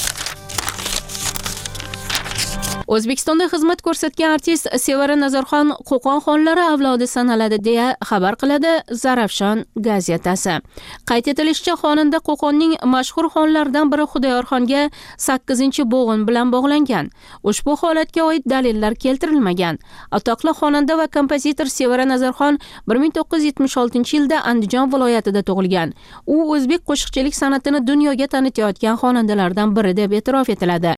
O'zbekistonda xizmat ko'rsatgan artist Sevara Nazarxon Qo'qon xonlari avlodi sanaladi deya xabar qiladi Zarafshon gazetasi. Qayd etilishicha, xonanda Qo'qonning mashhur xonlaridan biri Xudoyorxonga sakkizinchi bo'g'in bilan bog'langan. Ushbu holatga oid dalillar keltirilmagan. Atoqli xonanda va kompozitor Sevara Nazarxon bir ming to'qqiz yuz yetmish oltinchi yilda Andijon viloyatida tug'ilgan. U o'zbek qo'shiqchilik san'atini dunyoga tanitayotgan xonandalardan biri deb e'tirof etiladi.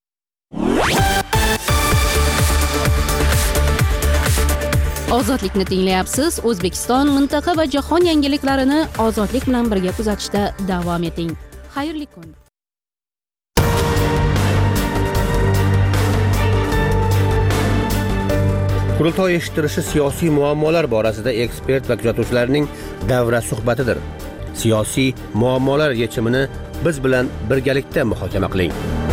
Ozodlikni tinglayapsiz. O'zbekiston, mintaqa va jahon yangiliklarini ozodlik bilan birga kuzatishda davom eting. Xayrli kun. Qurultoy eshittirishi siyosiy muammolar borasida ekspert va kuzatuvchilarning davra suhbatidir. Siyosiy muammolar yechimini biz bilan birgalikda muhokama qiling.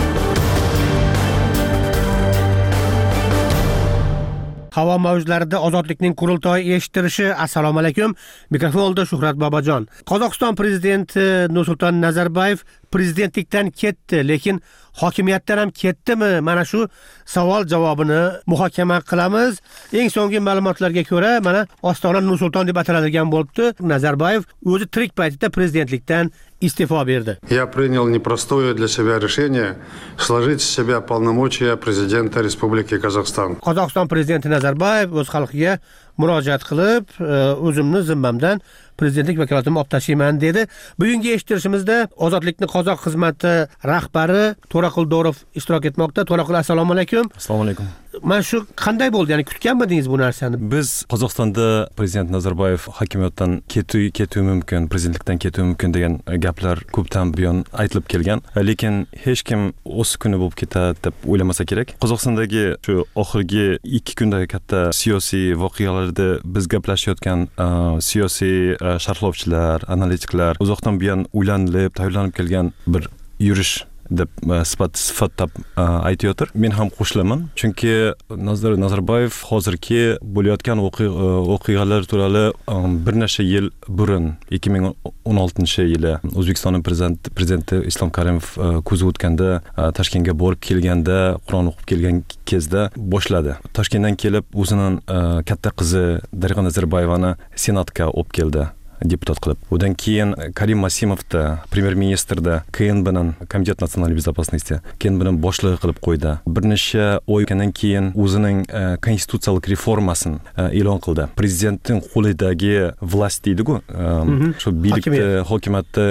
Havo mavjlarida ozodlikning qurultoyi eshittirishi. Assalomu alaykum. Mikrofonda Shuhrat Bobojon. Qozog'iston prezidenti Nursulton Nazarboyev prezidentlikdan ketdi, lekin hokimiyatdan ham ketdimi? Mana shu savol javobini muhokama qilamiz. Eng so'nggi ma'lumotlarga ko'ra, mana Ostona Nursulton deb ataladigan bo'libdi. Nazarboyev o'zi tirik paytida prezidentlikdan iste'fo berdi. Я принял непростое для себя решение сложить с себя полномочия президента Республики Казахстан. Qozog'iston prezidenti Nazarboyev o'z xalqiga murojaat qilib, o'zimni zimmamdan prezidentlik vakolatimni olib tashlayman dedi. Bugungi eshittirishimizda Ozodlikning qozoq xizmati rahbari To'raqul ishtirok etmoqda. To'raqul, assalomu alaykum. Assalomu alaykum. Mana shu qanday bo'ldi? Ya'ni kutganmidingiz bu narsani? Biz Qozog'istonda prezident Nazarboyev hokimiyatdan ketuvi ketuvi mumkin, prezidentlikdan ketuvi mumkin degan gaplar ko'pdan buyon aytilib kelgan. Lekin hech kim o'z kuni bo'lib ketadi deb o'ylamasa kerak. Qozog'istondagi shu oxirgi ikki kundagi katta siyosiy voqealarda biz gaplashayotgan siyosiy sharhlovchilar, analitiklar uzoqdan buyon o'ylanib, tayyorlanib kelgan bir yurish deb sifat sifatlab aytıyorlar. Men ham qo'shilaman. Chunki Nazar Nazarboyev hozirgi bo'layotgan voqealar turali bir necha yil burun ikki ming o'n oltinchi yili O'zbekistonning prezidenti prezidenti Islom Karimov ko'zi o'tganda Toshkentga borib kelganda, Qur'on o'qib kelgan kezda boshladi. Toshkentdan kelib o'zining katta qizi Darig'a Nazarboyevani senatga olib keldi. Deputat qilib. Undan keyin Karim Masimovda, premyer ministrda K N B'ning Komitet nasional bezopasnosti K N B'ning boshlig'i qilib qo'ydi. Bir necha oydan keyin o'zining konstitutsiyalik reformasini e'lon qildi. Prezidentning qo'lidagi vlast deydi-ku, shu birlikda hokimiyatni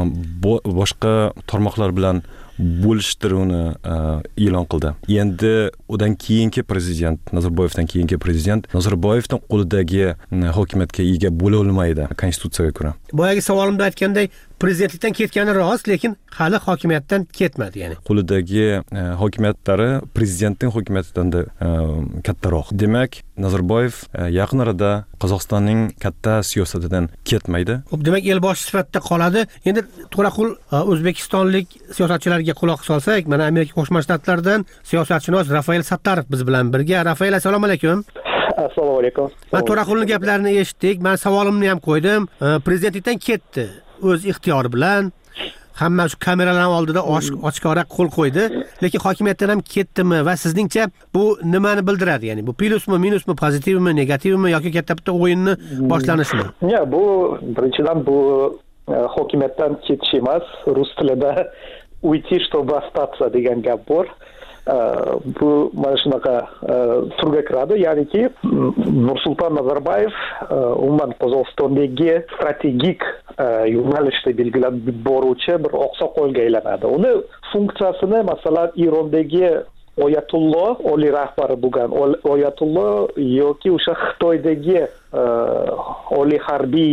boshqa tarmoqlar bilan bo'lishtiruvni e'lon qildi. Endi undan keyingi prezident, Nazarboyevdan keyingi prezident Nazarboyevning qo'lidagi hokimiyatga ega bo'la olmaydi konstitutsiyaga ko'ra. Boyagi savolimda aytganday, prezidentlikdan ketgani rost, lekin hali hokimiyatdan ketmadi, ya'ni. Qo'lidagi hokimiyatlari prezidentning hokimiyatidan da kattaroq. Demak, Nazarboyev yaqin orada Qozog'istonning katta siyosatidan ketmaydi. Demak, elbosh sifatida qoladi. Endi To'raqul o'zbekistonlik siyosatchilarga quloq solsak, mana Amerika Qo'shma Shtatlaridan siyosatshunos Rafael Sattarov biz bilan birga. Rafael, assalomu alaykum. Assalomu alaykum. Men To'raqulning gaplarini eshitdik. Men savolimni ham qo'ydim. Prezidentlikdan ketdi. O'z ixtiyori bilan hamma shu kameralar oldida oshkora qo'l qo'ydi, lekin hokimiyatdan ham ketdimi va sizningcha bu nimani bildiradi? Ya'ni bu plyusmi, minusmi, pozitivmi, negativmi yoki katta bitta o'yinni boshlanishimi? Ya, bu birinchidan bu hokimiyatdan ketish emas, rus tilida uйти, чтобы остаться degan gap bor. Bu mana shunaqa turga kiradi, ya'niki Nursulton Nazarboyev umuman Qozog'istondagi strategik yo'nalishda belgilab boruvchi bir oqsoqolga aylanadi. Uni funksiyasini masalan Irondagi oyatullo oliy rahbari bo'lgan oyatullo yoki o'sha Xitoydagi oliy harbiy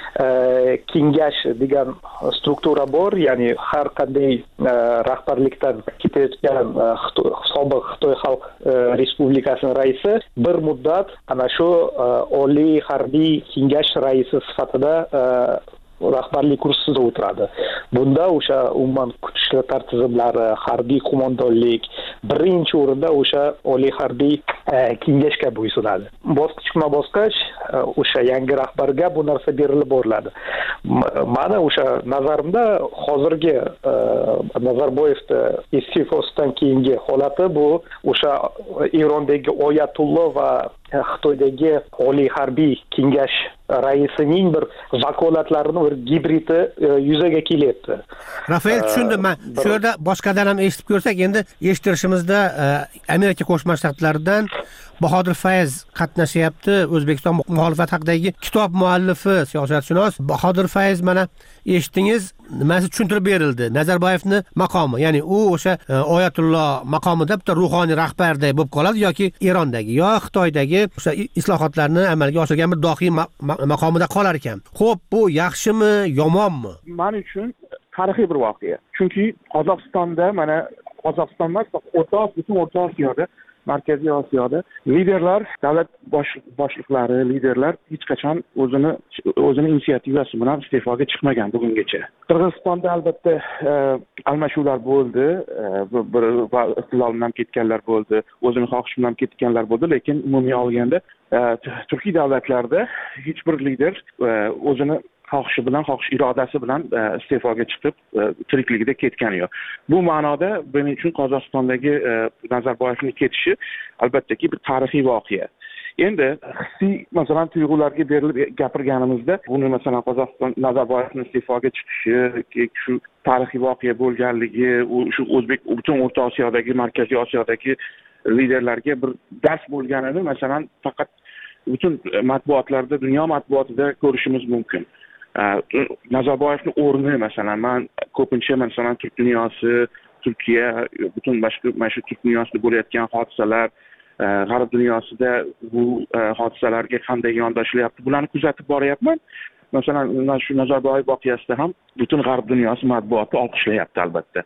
kengash degan struktura bor, ya'ni har qanday rahbarlikdan ketayotgan sobiq Xitoy Xalq Respublikasining raisi bir muddat ana shu oliy harbiy kengash raisi sifatida rahbarlik kursisida o'tiradi. Bunda o'sha umuman kuch ishlatma tizimlari, harbiy qo'mondonlik birinchi o'rinda o'sha oliy harbiy kengashga bo'ysunadi. Bosqichma-bosqich o'sha yangi rahbarga bu narsa berilib boriladi. Mana o'sha nazarimda hozirgi Nazarboyevni iste'fosidan keyingi holati bu o'sha Erondagi oyatullo va Xitoydagi oliy harbiy kengash raisining bir vakolatlarini bir gibridi yuzaga kelyapti. Rafael, tushundim. Men shu yerda boshqadan ham eshitib ko'rsak, endi eshittirishimizda Amerika Qo'shma Shtatlaridan Bahodir Fayz qatnashyapti. O'zbekiston muxolifat haqidagi kitob muallifi, siyosatshunos Bahodir Fayz, mana eshitdingiz, nimasi tushuntirib berildi. Nazarboyevni maqomi, ya'ni u o'sha oyatullo maqomida bitta ruhoniy rahbarday bo'lib qoladi yoki Erondagi yo Xitoydagi o'sha islohotlarni amalga oshirgan bir dohiy maqomida qolar ekan. Xo'p, bu yaxshimi, yomonmi? Men uchun tarixiy bir voqea. Chunki Qozog'istonda, mana Qozog'iston emas, o'rta butun O'rta Osiyoda, Markaziy Osiyoda liderlar, davlat boshliqlari, liderlar hech qachon o'zini o'zini inisiativasi bilan iste'foga chiqmagan bugungacha. Qirg'izistonda albatta almashuvlar bo'ldi, va istiqloldan ketganlar bo'ldi, o'zini xohishi bilan ketganlar bo'ldi, lekin umumiy olganda Turkiy davlatlarda hech bir lider o'zini xohishi bilan, xohish irodasi bilan iste'foga chiqib tirikligida ketgani yo'q. Bu ma'noda men uchun Qozog'istondagi Nazarboyevning ketishi albattaki bir tarixiy voqea. Endi hissiy masalan tuyg'ularga berilib gapirganimizda, buni masalan Qozog'iston Nazarboyevning iste'foga chiqishi shu tarixiy voqea bo'lganligi, u shu o'zbek butun O'rta Osiyodagi, Markaziy Osiyodagi liderlarga bir dars bo'lganini masalan faqat butun matbuotlarda, dunyo matbuotida ko'rishimiz mumkin. Nazarboyevning o'rni masalan men ko'pincha masalan turk dunyosi, Turkiya, butun boshqa mana shu turk dunyosida bo'layotgan hodisalar, g'arb dunyosida bu hodisalarga qanday yondashilyapti, bularni kuzatib boryapman. Masalan, shu Nazarboyev voqeasida ham butun g'arb dunyosi matbuoti olqishlayapti albatta.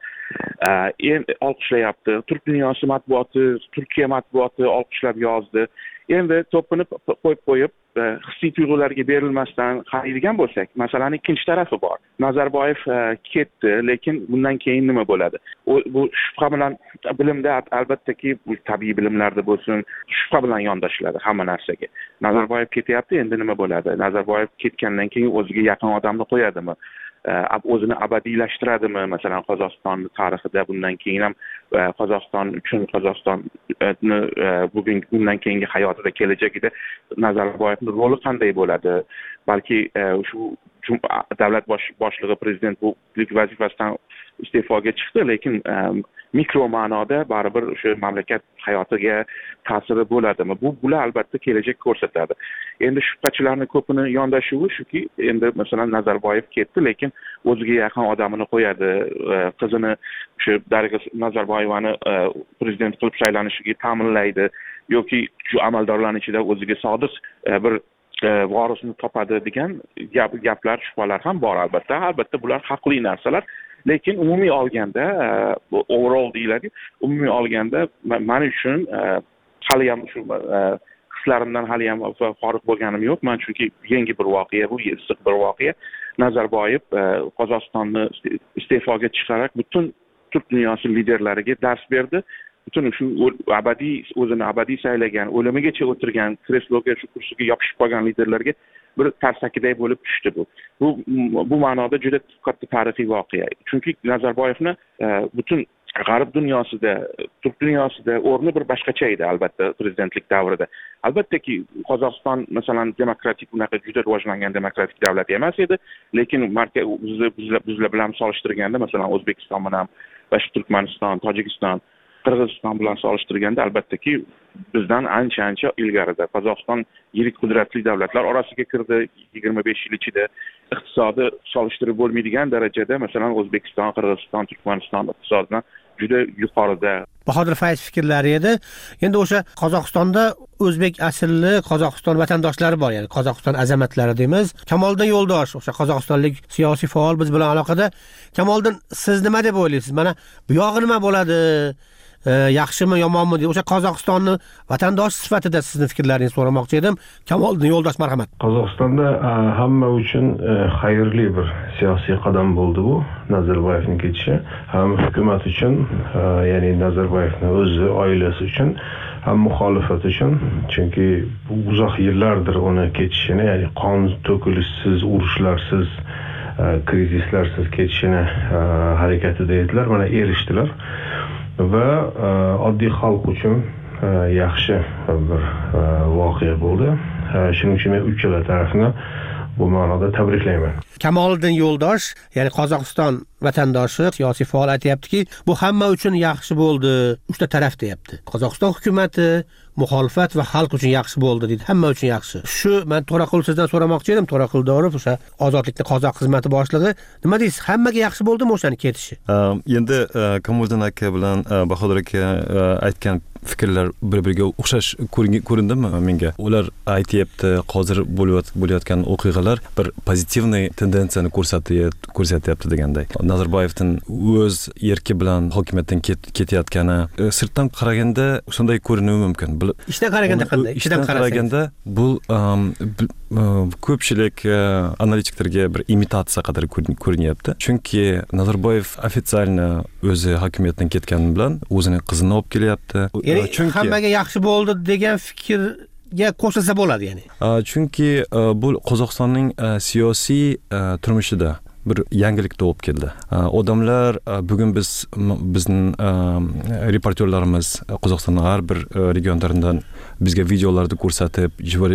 Endi olqishlayapti. Turk dunyosi matbuoti, Turkiya matbuoti olqishlab yozdi. Endi to'pini qo'yib qo'yib hissiy tuyg'ularga berilmasdan qaraydigan bo'lsak, masalan ikkinchi tarafi bor. Nazarboyev ketdi, lekin bundan keyin nima bo'ladi? Bu shubha bilan bilimda albattaki bu tabiiy bilimlarda bo'lsin, shubha bilan yondashiladi hamma narsaga. Nazarboyev ketyapti, endi nima bo'ladi? Nazarboyev ketgandan keyin o'ziga yaqin odamni qo'yadimi? O'zini abadiylashtiradimi? Masalan, Qozog'iston tarixida bundan keyin ham Qozog'iston uchun, Qozog'istonni bugun bundan keyingi hayotida, kelajagida Nazarboyevning roli qanday bo'ladi? Balki shu davlat boshlig'i prezident bu vazifasidan iste'foga chiqdi, lekin mikro ma'noda baribir o'sha mamlakat hayotiga ta'siri bo'ladimi? Bu bular albatta kelajak ko'rsatadi. Endi shubhachilarning ko'pini yondashuvi shuki, endi masalan Nazarboyev ketdi, lekin o'ziga yaqin odamini qo'yadi, qizini o'sha Darig'a Nazarboyevani prezident qilib saylanishiga ta'minlaydi yoki shu amaldorlarning ichida o'ziga sodiq bir vorisni topadi degan gaplar, shubhalar ham bor albatta. Albatta bular haqli narsalar. Lekin umumiy olganda, overall deyiladi, umumiy olganda men uchun hali ham shu hislarimdan hali ham forig' bo'lganim yo'q. Men chunki yangi bir voqea, bu issiq bir voqea. Nazarboyev Qozog'istonni iste'foga chiqarak butun turk dunyosi liderlariga dars berdi. Butun shu abadiy o'zini abadiy saylagan, o'limigacha o'tirgan, kresloga, shu kursiga yopishib qolgan liderlarga bir tarsakiday bo'lib tushdi bu. Bu bu ma'noda juda katta tarixiy voqea. Chunki Nazarboyevni butun g'arb dunyosida, turk dunyosida o'rni bir boshqacha edi albatta prezidentlik davrida. Albattaki Qozog'iston masalan demokratik, bunaqa juda rivojlangan demokratik davlat emas edi, lekin marka bizlar bilan solishtirganda, masalan O'zbekiston bilan va Turkmaniston, Tojikiston, Qirg'iziston bilan solishtirganda albattaki bizdan ancha-ancha ilgarida. Qozog'iston yirik qudratli davlatlar orasiga kirdi yigirma besh yil ichida. Iqtisodi solishtirib bo'lmaydigan darajada masalan O'zbekiston, Qirg'iziston, Turkmaniston iqtisodidan juda yuqorida. Bahodir Fayz fikrlari edi. Endi o'sha Qozog'istonda o'zbek asilli Qozog'iston vatandoshlari bor, ya'ni Qozog'iston azamatlari deymiz. Kamoliddin Yo'ldosh, o'sha qozog'istonlik siyosiy faol biz bilan aloqada. Kamoliddin, siz nima deb o'ylaysiz? Mana bu yog'i nima bo'ladi? E, yaxshimi, yomonmi deb o'sha Qozog'istonni vatandosh sifatida sizni fikrlaringizni so'ramoqchi edim. Kamoliddin Yo'ldosh, marhamat. Qozog'istonda hamma uchun xayrli bir siyosiy qadam bo'ldi bu, Nazarboyevning ketishi. Ham hukumat uchun, ya'ni Nazarboyevning o'zi, oilasi uchun, ham muxolifat uchun, chunki uzoq yillardir uni ketishini, ya'ni qon to'kilishsiz, urushlarsiz, krizislarsiz ketishini harakatida edilar, mana erishdilar. Va oddiy xalq uchun yaxshi bir voqea bo'ldi. Shuning uchun men uchala tarafni bu ma'noda tabriklayman. Kamoliddin Yo'ldosh, ya'ni Qozog'iston vatandoshi, siyosiy faol aytayaptiki, bu hamma uchun yaxshi bo'ldi, uchta taraf deyapti. Qozog'iston hukumatı, muxolifat va xalq uchun yaxshi bo'ldi deydi, hamma uchun yaxshi. Shu men To'raqul sizdan so'ramoqchi edim, To'raqul Dorov, o'sha ozodlikning qozoq xizmati boshlig'i, nima deysiz? Hammaga yaxshi bo'ldimi o'shani ketishi? Endi Kamoliddin aka bilan Bahodir aka aytgan fikrlar bir-biriga o'xshash ko'rindimi menga? Ular aytayapti, hozir bo'layotgan o'qiyalar bir pozitivniy tendensiyani ko'rsatyapti deganday. Nazarboyevning o'z erki bilan hokimiyatdan ketayotgani sirtdan qaraganda shunday ko'rinishi mumkin. Ishdan qaraganda qanday? Ishdan qaraganda bu ko'pchilik analitiklarga bir imitatsiya qadar ko'rinyapti. Chunki Nazarboyev ofitsialni o'zi hokimiyatdan ketgani bilan o'zining qizini olib kelyapti. Chunki hammaga yaxshi bo'ldi degan fikr ga qo'shilsa bo'ladi, ya'ni. Chunki bu Qozog'istonning siyosiy turmushida bir yangilik tug'ib keldi. Odamlar bugun biz bizning reportyorlarimiz Qozog'istonning har bir regionlaridan bizga videolarni ko'rsatib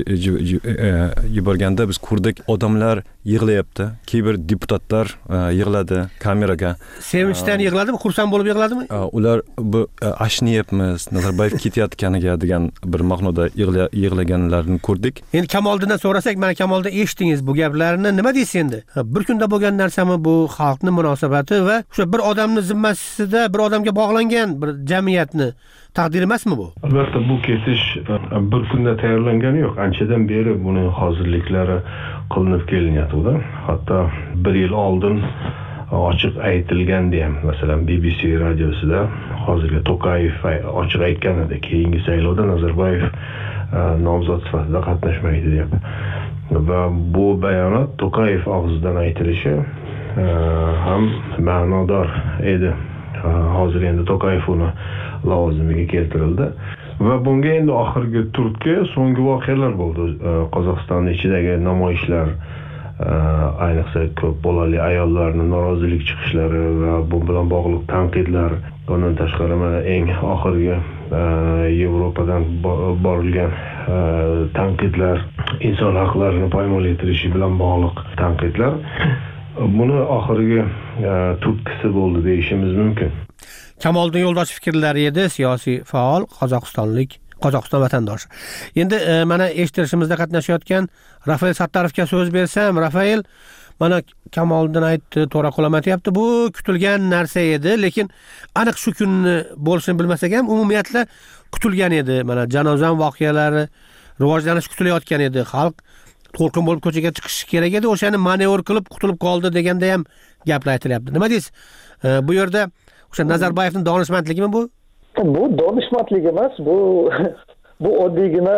yuborganda biz ko'rdik, odamlar yig'layapti. Keyingi deputatlar yig'ladi kameraga. Sevinchdan yig'ladimi, xursand bo'lib yig'ladimi? Ular bu ashniyapmiz, Nazarboyev ketayotganiga degan bir ma'noda yig'laganlarni ko'rdik. Endi Kamoliddindan so'rasak, mana Kamoliddin, eshitdingiz bu gaplarni, nima deysiz endi? Bir kunda bo'lgan narsami bu xalqning munosabati va o'sha bir odamning zimmasida bir odamga bog'langan bir jamiyatni taqdir emasmi bu? Albatta bu ketish bir kunda tayyorlangani yo'q. Anchadan beri buni hozirliklari qilinib kelinyapti. Hatto bir yil oldin ochiq aytilgandi ham. Masalan, B B C radiosida hozirgi To'qayev ochiq aytgan edi, keyingi saylovda Nazarboyev nomzod sifatida qatnashmaydi deb. Va bu bayonot To'qayev og'zidan aytilishi ham ma'nodor edi. Hozir endi To'qayev uni lavozimiga keltirildi va bunga endi oxirgi turtki so'nggi voqealar bo'ldi. Qozog'iston ichidagi namoyishlar, ayniqsa ko'p bolali ayollarning norozilik chiqishlari va bu bilan bog'liq tanqidlar, bundan tashqari mana eng oxirgi Yevropadan borilgan tanqidlar, inson haqlarini poymol etilishi bilan bog'liq tanqidlar buni oxirgi turtkisi bo'ldi deyishimiz mumkin. Kamoliddin Yo'ldosh fikrlari edi, siyosiy faol, Qozog'istonlik, Qozog'iston vatandoshi. Endi mana eshittirishimizda qatnashayotgan Rafael Sattarovga so'z bersam, Rafael, mana Kamoliddin aytdi, To'raqul aytayapti, bu kutilgan narsa edi, lekin aniq shu kunni bo'lishini bilmasak ham umumiyatla kutilgan edi. Mana Janozan voqealari rivojlanish kutilayotgan edi. Xalq to'lqin bo'lib ko'chaga chiqish kerak edi, o'shani manevr qilib qutulib qoldi deganda ham gaplar aytilyapti. Nima deysiz? Bu yerda o'sha Nazarboyevning donishmandligimi bu? Bu donishmandlik emas, bu bu oddiygina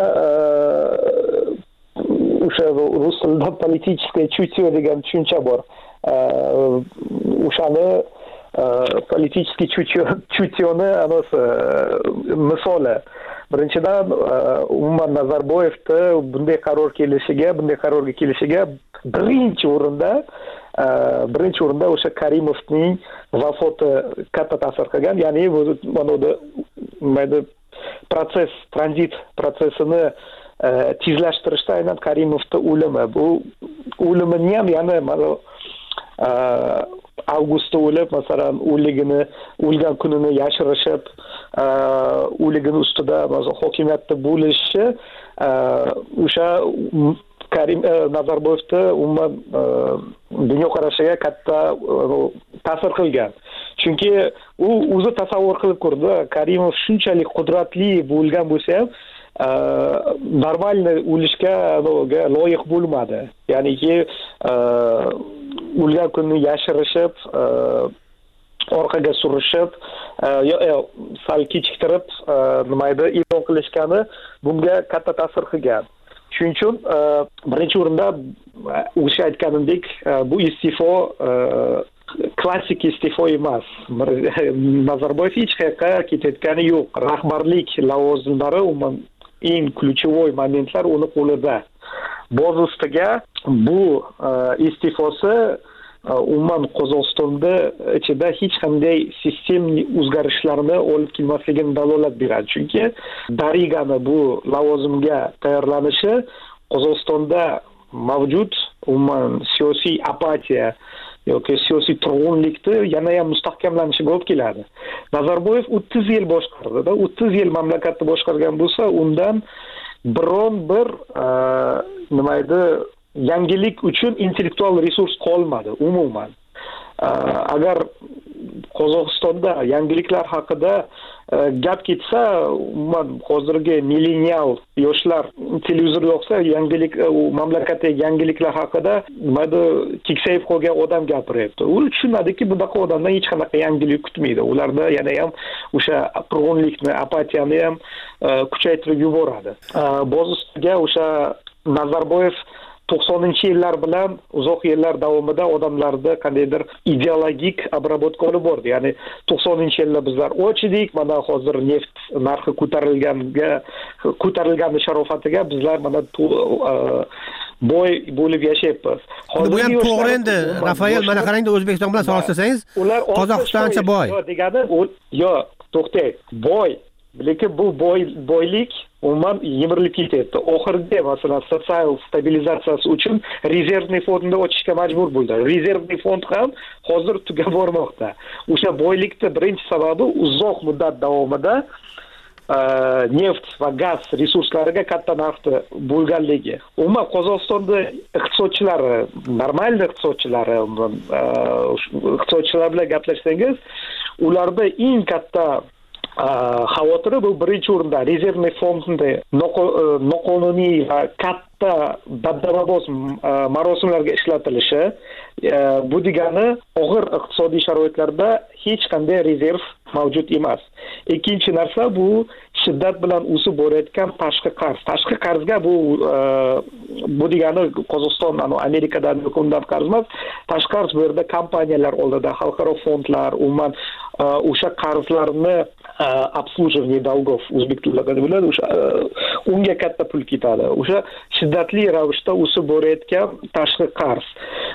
o'sha rus tilida politichеское чутье degan tushuncha bor. O'shani politichеский чутьёni anasi misoli. Birinchidan umuman Nazarboyevni bunday qaror kelishiga, bunday qarorga kelishiga birinchi o'rinda birinchi o'rinda o'sha Karimovning vafoti katta ta'sir qilgan. Ya'ni bu mana mayda proses, tranzit prosesini tezlashtirishda aynan Karimovning o'limi. Bu o'limini ham yana mana avgustda o'lib, masalan, o'ligini, o'lgan kunini yashirishib, o'ligini ustida hokimiyatda bo'lishi o'sha Karim Nazarboyevni umuman dunyoqarashiga katta ta'sir qilgan. Chunki u o'zi tasavvur qilib ko'rdi, Karimov shunchalik qudratli bo'lgan bo'lsa ham normalniy o'lishga loyiq bo'lmadi. Ya'niki o'lgan kunni yashirishib, orqaga surishib, sal kechiktirib nima edi e'lon qilishgani bunga katta ta'sir qilgan. Shuning uchun birinchi o'rinda o'sha aytganimdek bu iste'fo klassik iste'fo emas. Nazarboyev hech qayerga ketayotgani yo'q. Rahbarlik lavozimlari umuman eng ключевой momentlar uni qo'lida. Boz ustiga bu iste'fosi umuman Qozog'istonda ichida hech qanday sistemik o'zgarishlarni olib kelmasligini dalolat beradi. Chunki Darigani bu lavozimga tayyorlanishi Qozog'istonda mavjud umuman siyosiy apatiya yoki siyosiy turg'unlikni yana ham mustahkamlanishiga olib keladi. Nazarboyev o'ttiz yil boshqardi, o'ttiz yil mamlakatni boshqargan bo'lsa, undan biron bir nima edi yangilik uchun intellektual resurs qolmadi umuman. Agar Qozog'istonda yangiliklar haqida gap ketsa, umuman hozirgi millenial yoshlar televizor yo'qsa, yangilik mamlakatdagi yangiliklar haqida nimada keksayib qolgan odam gapiryapti. U tushunadiki, bunaqa odamdan hech qanaqa yangilik kutmaydi. Ularda yana ham o'sha qurg'unlikni, apatiyani ham kuchaytirib yuboradi. Boz ustiga o'sha Nazarboyev to'qsoninchi yillar bilan uzoq yillar davomida odamlarda qandaydir ideologik obработка olib bordi. Ya'ni to'qsoninchi yilda bizlar och edik, mana hozir neft narxi ko'tarilganga ko'tarilgani sharofatiga bizlar mana boy bo'lib yashayapmiz. Bu ham to'g'ri endi. Rafael, mana qarangda O'zbekiston bilan solishtirsangiz, Qozog'istoncha boy. Yo degani, yo to'xtang, boy. Lekin bu boy boylik umuman yemirilib ketyapti. Oxirgi masalan sotsial stabilizatsiyasi uchun rezervniy fondni ochishga majbur bo'ldi. Rezervniy fond ham hozir tugab bormoqda. O'sha boylikning birinchi sababi uzoq muddat davomida neft va gaz resurslariga katta narxda bo'lganligi. Umuman Qozog'istonda iqtisodchilari, normal iqtisodchilari, iqtisodchilar bilan gaplashsangiz, ularda eng katta xavotiri bu birinchi o'rinda rezervniy fondni noqonuniy va katta dabdababoz marosimlarga ishlatilishi. Bu degani og'ir iqtisodiy sharoitlarda hech qanday rezerv mavjud emas. Ikkinchi narsa bu shiddat bilan o'sib borayotgan tashqi qarz. Tashqi qarzga bu bu degani Qozog'iston, Amerikadan yo'qundan qarz emas. Tashqi qarz bu yerda kompaniyalar oldida, xalqaro fondlar, umuman o'sha qarzlarni обслуживание долгов o'zbek tilida bo'ladi, o'sha unga katta pul ketadi. O'sha shiddatli ravishda o'sib borayotgan tashqi qarz,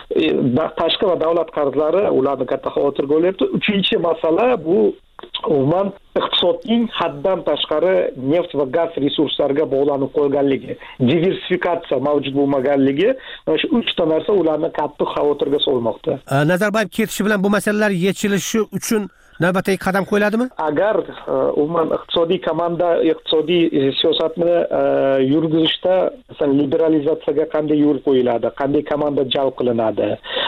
tashqi va davlat qarzlari ularni katta xavotirga olyapti. Uchinchi masala bu umuman iqtisodning haddan tashqari neft va gaz resurslariga bog'lanib qolganligi, diversifikatsiya mavjud bo'lmaganligi, mana shu uchta narsa ularni qattiq xavotirga solmoqda. Nazarboyev ketishi bilan bu masalalar yechilishi uchun navbatdagi qadam qo'yiladimi? Agar umuman iqtisodiy komanda iqtisodiy siyosatni yurgizishda masalan liberalizatsiyaga qanday yo'l qo'yiladi, qanday komanda jalb qilinadi,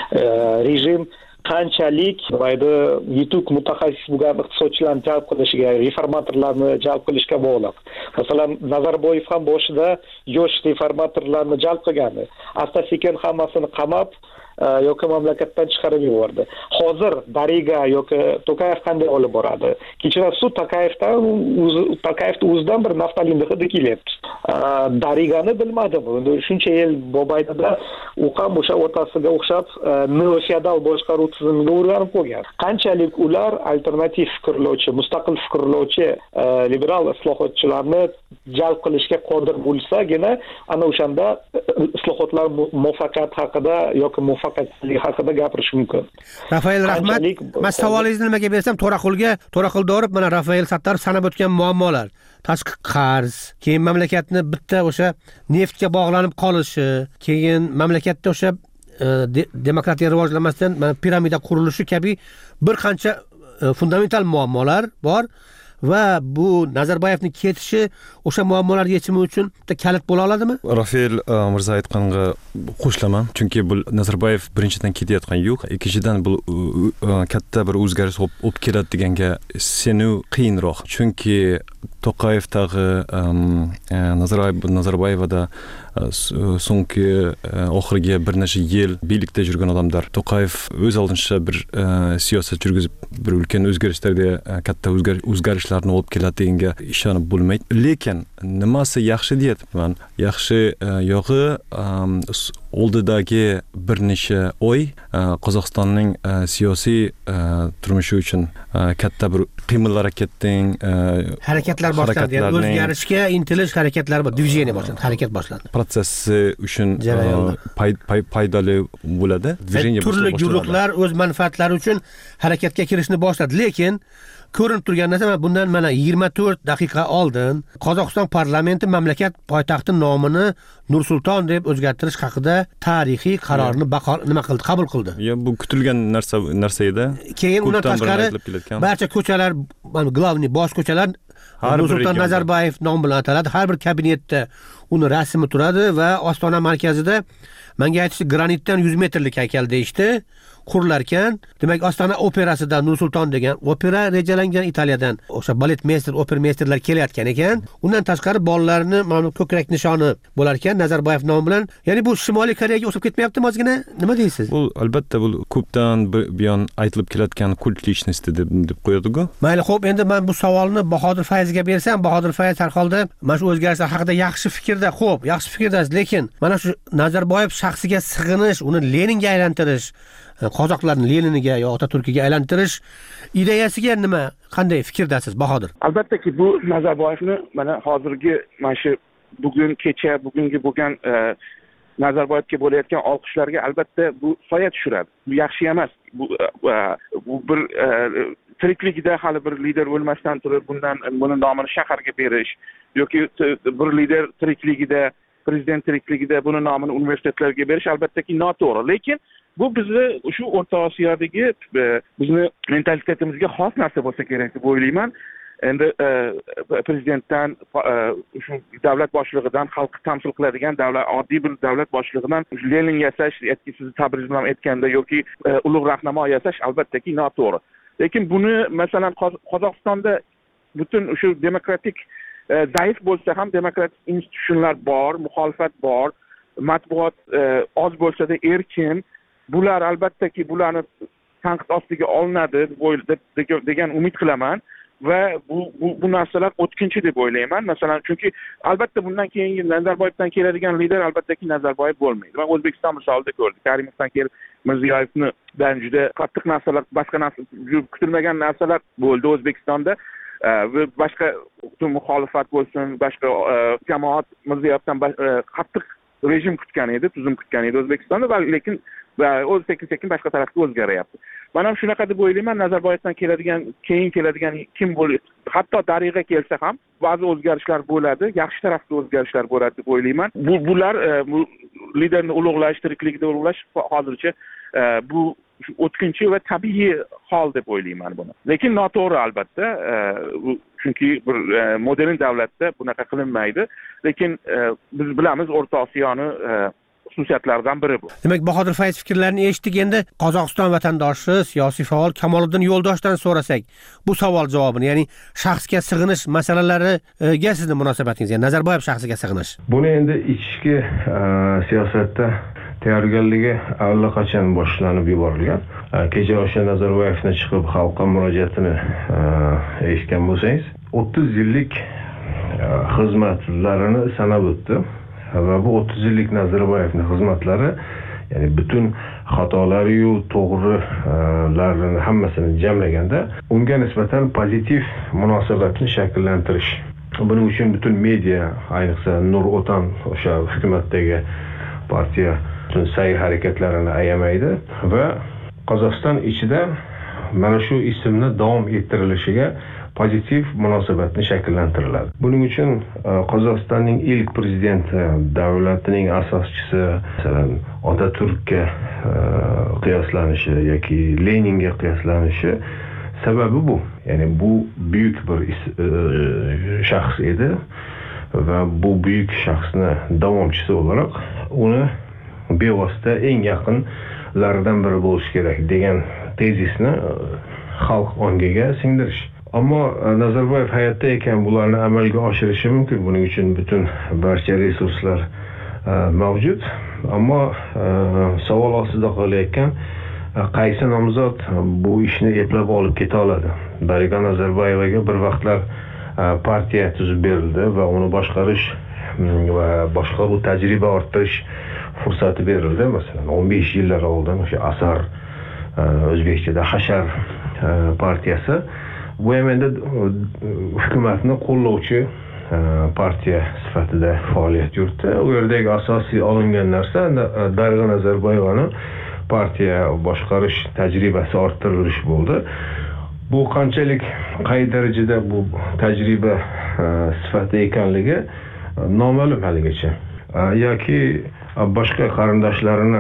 rejim qanchalik mayda yutuq mutaxassis bo'lgan iqtisodchilarni jalb qilishiga, reformatorlarni jalb qilishga bog'liq. Masalan, Nazarboyev ham boshida yosh reformatorlarni jalb qilgandi. Asta-sekin hammasini qamab yoki mamlakatdan chiqarib yubordi. Hozir Dariga yoki Tokayev qanday olib boradi? Kechirasiz, Tokayevdan o'zi Tokayevning o'zidan bir naftalinni hidi kelyapti. Darigani bilmadim. Shuncha yil Bobaydada u ham o'sha otasiga o'xshab neofeodal boshqaruv tizimiga o'rganib qolgan. Qanchalik ular alternativ fikrlovchi, mustaqil fikrlovchi liberal islohotchilarni jalb qilishga qodir bo'lsagina, ana o'shanda islohotlar muvaffaqiyat haqida yoki muvaffaqiyatsizlik haqida gapirish mumkin. Rafael, rahmat. Men savolingizni nimaga bersam, To'raqulga, To'raqulda mana Rafael Sattorov sanab o'tgan muammolar, tashqi qarz, keyin mamlakatni bitta o'sha neftga bog'lanib qolishi, keyin mamlakatda o'sha demokratiya rivojlanmasdan mana piramida qurilishi kabi bir qancha fundamental muammolar bor va bu Nazarboyevning ketishi o'sha muammolar yechimi uchun bitta kalit bo'la oladimi? Rafael Mirzo aytganiga qo'shilaman, chunki bu Nazarboyev birinchidan ketayotgan yo'q, ikkinchidan bu katta bir o'zgarish olib keladi deganga seni qiyinroq, chunki To'qayevdagi Nazarboyevda so'nggi oxirgi bir necha yil birlikda yurgan odamlar To'qayev o'z oldicha bir siyosat yurgizib bir ulkan o'zgarishlarga katta o'zgarishlarni olib keladi deganga ishonib bo'lmaydi. Lekin nimasi yaxshi deyapman? Yaxshi yog'i oldidagi bir necha oy Qozog'istonning siyosiy turmushi uchun katta bir qiymal harakatning harakatlar boshlandi. O'zgarishga intilish harakatlari bor, движение boshlandi, harakat boshlandi. Protsessi uchun foydali bo'ladi. Turli guruhlar o'z manfaatlari uchun harakatga kirishni boshladi, lekin ko'rinib turgan narsa bundan mana yigirma to'rt daqiqa oldin Qozog'iston parlamenti mamlakat poytaxti nomini Nur-Sulton deb o'zgartirish haqida tarixiy qarorni nima qildi, qabul qildi. Ya bu kutilgan narsa narsa edi. Keyin undan tashqari barcha ko'chalar, glavniy bosh ko'chalar Nur-Sulton Nazarboyev nomi bilan ataladi. Har bir kabinetda uni rasmi turadi va Ostona markazida menga aytishdi granitdan yuz metrlik haykal deyishdi. Qurilarkan, demak Ostona operasida Nur-Sulton degan opera rejalangan Italiyadan. O'sha baletmeyster, opermeysterlar kelayotgan ekan. Undan tashqari bolalarni mana ko'krak nishoni bo'lar ekan Nazarboyev nomi bilan. Ya'ni bu Shimoliy Koreyaga o'xshab ketmayaptimi ozgina? Nima deysiz? Bu albatta bu ko'pdan buyon aytilib kelayotgan kult lishnosti deb deb qo'yadi-ku. Mayli, xo'p, endi men bu savolni Bahodir Fayzga bersam, Bahodir Fayz har holda mana shu o'zgarishlar haqida yaxshi fikrda, xo'p, yaxshi fikrdas, lekin mana shu Nazarboyev shaxsiga sig'inish, uni Leninga aylantirish, qozoqlarni Leniniga yo Otaturkiga aylantirish ideyasiga nima, qanday fikrdasiz Bahodir? Albattaki bu Nazarboyevni mana hozirgi mana shu bugun kecha bugungi bo'lgan Nazarboyevga bo'layotgan olqishlarga albatta bu soya tushiradi. Bu yaxshi emas. Bu bu bir tirikligida hali bir lider o'lmasdan turib bundan buni nomini shaharga berish yoki bir lider tirikligida, prezident tirikligida buni nomini universitetlarga berish albattaki noto'g'ri. Lekin bu bizni shu O'rta Osiyodagi bizni mentalitetimizga xos narsa bo'lsa kerak deb o'ylayman. Endi prezidentdan shu davlat boshlig'idan xalqni tamsil qiladigan davlat oddiy bir davlat boshlig'idan Lenin yasash, sizni Tabriz bilan aytganda yoki ulug' rahnamo yasash albattaki noto'g'ri. Lekin buni masalan Qozog'istonda butun shu demokratik zaif bo'lsa ham demokratik institutsionlar bor, muxolifat bor, matbuot oz bo'lsa-da erkin. Bular albattaki bularni tanqid ostiga olinadi degan umid qilaman va bu bu, bu narsalar o'tkinchi deb o'ylayman. Masalan, chunki albatta bundan keyingi Nazarboyevdan keladigan lider albattaki Nazarboyev bo'lmaydi. Men O'zbekiston misolida ko'rdik. Karimovdan kelib Mirziyoyevni dan juda qattiq narsalar, boshqa narsa, kutilmagan narsalar bo'ldi O'zbekistonda. Va boshqa muxolifat bo'lsin, boshqa jamoat Mirziyoyevdan qattiq rejim kutgan edi, tuzum kutgan edi O'zbekistonda va lekin va o'z sekin-sekin boshqa tarafga o'zgaryapti. Men ham shunaqa deb o'ylayman, Nazarboyevdan keladigan, keyin keladigan kim bo'ladi, hatto Dariga kelsa ham ba'zi o'zgarishlar bo'ladi, yaxshi tarafga o'zgarishlar bo'ladi deb o'ylayman. Bu bular bu liderni ulug'lash, tirikligida ulug'lash hozircha bu o'tkinchi va tabiiy hol deb o'ylayman buni. Lekin noto'g'ri albatta, chunki bir modern davlatda bunaqa qilinmaydi. Lekin biz bilamiz O'rta Osiyoni xususiyatlaridan biri bu. Demak, Bahodir Fayz fikrlarini eshitdik. Endi Qozog'iston vatandoshi, siyosiy faol Kamoliddin Yo'ldoshdan so'rasak, bu savol javobini, ya'ni shaxsga sig'inish masalalariga sizning munosabatingiz, ya'ni Nazarboyev shaxsiga sig'inish. Buni endi ichki siyosatda tayyorgarligi allaqachon boshlanib yuborilgan. Kecha o'sha Nazarboyevni chiqib xalqqa murojaatini eshitgan bo'lsangiz, o'ttiz yillik xizmatlarini sanab o'tdi. Va bu o'ttiz yillik Nazarboyevning xizmatlari, ya'ni butun xatolari yu to'g'rilarini hammasini jamlaganda unga nisbatan pozitiv munosabatni shakllantirish. Buning uchun butun media, ayniqsa Nur Otan o'sha hukumatdagi partiya butun sa'y harakatlarini ayamaydi va Qozog'iston ichida mana shu ismni davom ettirilishiga pozitiv munosabatni shakllantiriladi. Buning uchun Qozog'istonning ilk prezidenti, davlatining asoschisi, masalan, Otaturkga qiyoslanishi yoki Leninga qiyoslanishi sababi bu. Ya'ni bu buyuk bir shaxs edi va bu buyuk shaxsni davomchisi o'laroq uni bevosita eng yaqinlaridan biri bo'lish kerak degan tezisni xalq ongiga singdirish. Ammo Nazarboyev hayotda ekan bularni amalga oshirishi mumkin. Buning uchun butun barcha resurslar mavjud. Ammo savol ostida qolayotgan qaysi nomzod bu ishni eplab olib keta oladi? Darig'a Nazarboyevaga bir vaqtlar partiya tuzib berildi va uni boshqarish va boshqaruv tajriba orttirish fursati berildi. Masalan, o'n besh yillar oldin o'sha Asar, o'zbekchada Hashar partiyasi bu ham endi hukumatni qo'llovchi partiya sifatida faoliyat yuritdi. U yerdagi asosiy olingan narsa Darig'a Nazarboyevani partiya boshqarish tajribasi orttirilish bo'ldi. Bu qanchalik qay darajada bu tajriba sifati ekanligi noma'lum haligacha. Yoki boshqa qarindoshlarini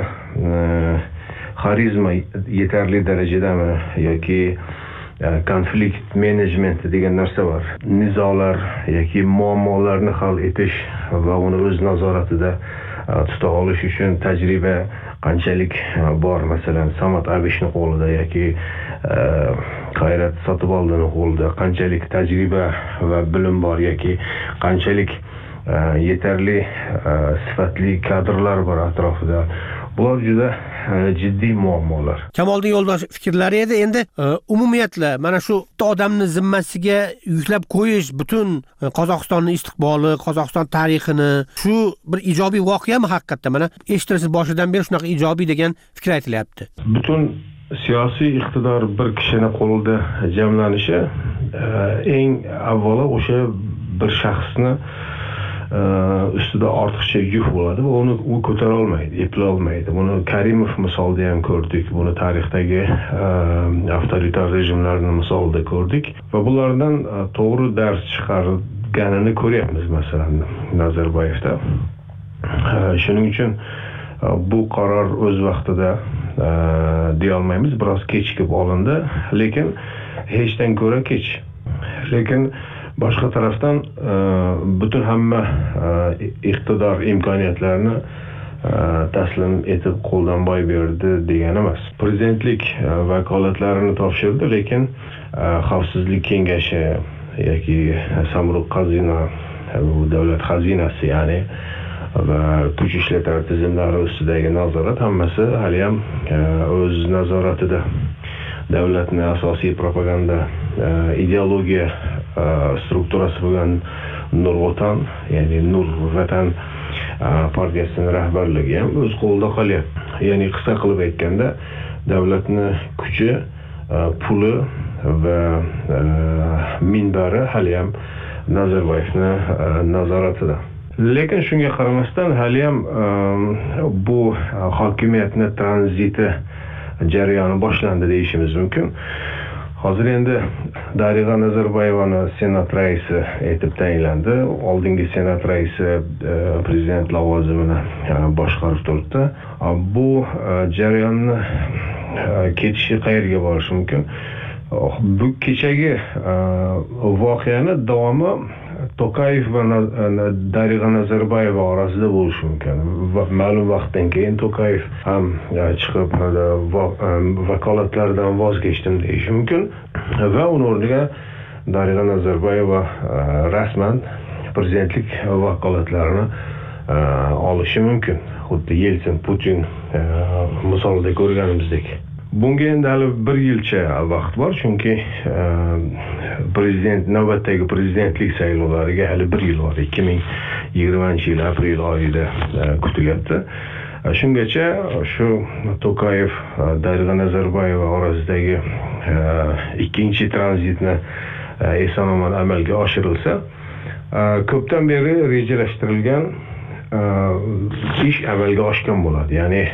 xarizma yetarli darajadami yoki konflikt menejment degan narsa bor. Nizolar yoki muammolarni hal etish va uni o'z nazoratida tuta olish uchun tajriba qanchalik bor? Masalan, Samat Abishning qo'lida yoki Qayrat Sotiboldining qo'lida qanchalik tajriba va bilim bor yoki qanchalik yetarli sifatli kadrlar bor atrofida? Bular juda jiddiy muammolar. Kamoliddin Yo'ldosh fikrlari edi. Endi umumiyatla mana shu odamni zimmasiga yuklab qo'yish butun Qozog'istonning istiqboli, Qozog'iston tarixini, shu bir ijobiy voqeami haqiqatda? Mana eshitasiz boshidan beri shunaqa ijobiy degan fikr aytilyapti. Butun siyosiy iqtidor bir kishini qo'lida jamlanishi eng avvalo o'sha bir shaxsni ustida ortiqcha yuk bo'ladi va uni u ko'tara olmaydi, eplay olmaydi. Buni Karimov misolida ham ko'rdik, buni tarixdagi avtoritar rejimlarning misolida ko'rdik va bulardan to'g'ri dars chiqarganini ko'ryapmiz masalan Nazarboyevda. Shuning uchun bu qaror o'z vaqtida deya olmaymiz, biroz kechikib olindi, lekin hechdan ko'ra kech. Lekin boshqa tarafdan butun hamma iqtidor imkoniyatlarini taslim etib qo'ldan boy berdi degani emas. Prezidentlik vakolatlarini topshirdi, lekin xavfsizlik kengashi yoki Samruq xazina, bu davlat xazinasi, ya'ni va kuch ishlatar tizimlari ustidagi nazorat hammasi hali ham o'z nazoratida. Davlatning asosiy propaganda ideologiya strukturasi bo'lgan Nur Vatan, ya'ni Nur Vatan partiyasining rahbarligi ham o'z qo'lida qolyapti. Ya'ni qisqa qilib aytganda, davlatning kuchi, puli va minbari hali ham Nazarboyevning nazoratida. Lekin shunga qaramasdan hali ham bu hokimiyatning tranziti jarayoni boshlandi deyishimiz mumkin. Hozir endi Darig'a Nazarboyevani senat raisi etib tayinlandi. Oldingi senat raisi prezident lavozimini boshqarib turibdi. Bu jarayonni ketishi qayerga borishi mumkin? Bu kechagi voqeani davomi Tokayev va Darig'a Nazarboyeva orasida bo'lishi mumkin. Ma'lum vaqtdan keyin Tokayev ham chiqib vakolatlaridan voz kechdim deyishi mumkin va uning o'rniga Darig'a Nazarboyeva rasman prezidentlik vakolatlarini olishi mumkin. Xuddi Yeltsin, Putin misolida ko'rganimizdek. Bunga endi hali bir yilcha vaqt bor, chunki prezident navbatdagi prezidentlik saylovlariga hali bir yil bor. ikki ming yigirmanchi yil aprel oyida kutilyapti. Shungacha shu Tokayev, Darig'a Nazarboyeva orasidagi ikkinchi tranzitni eson-omon amalga oshirilsa, ko'pdan beri rejalashtirilgan ish amalga oshgan bo'ladi. Ya'ni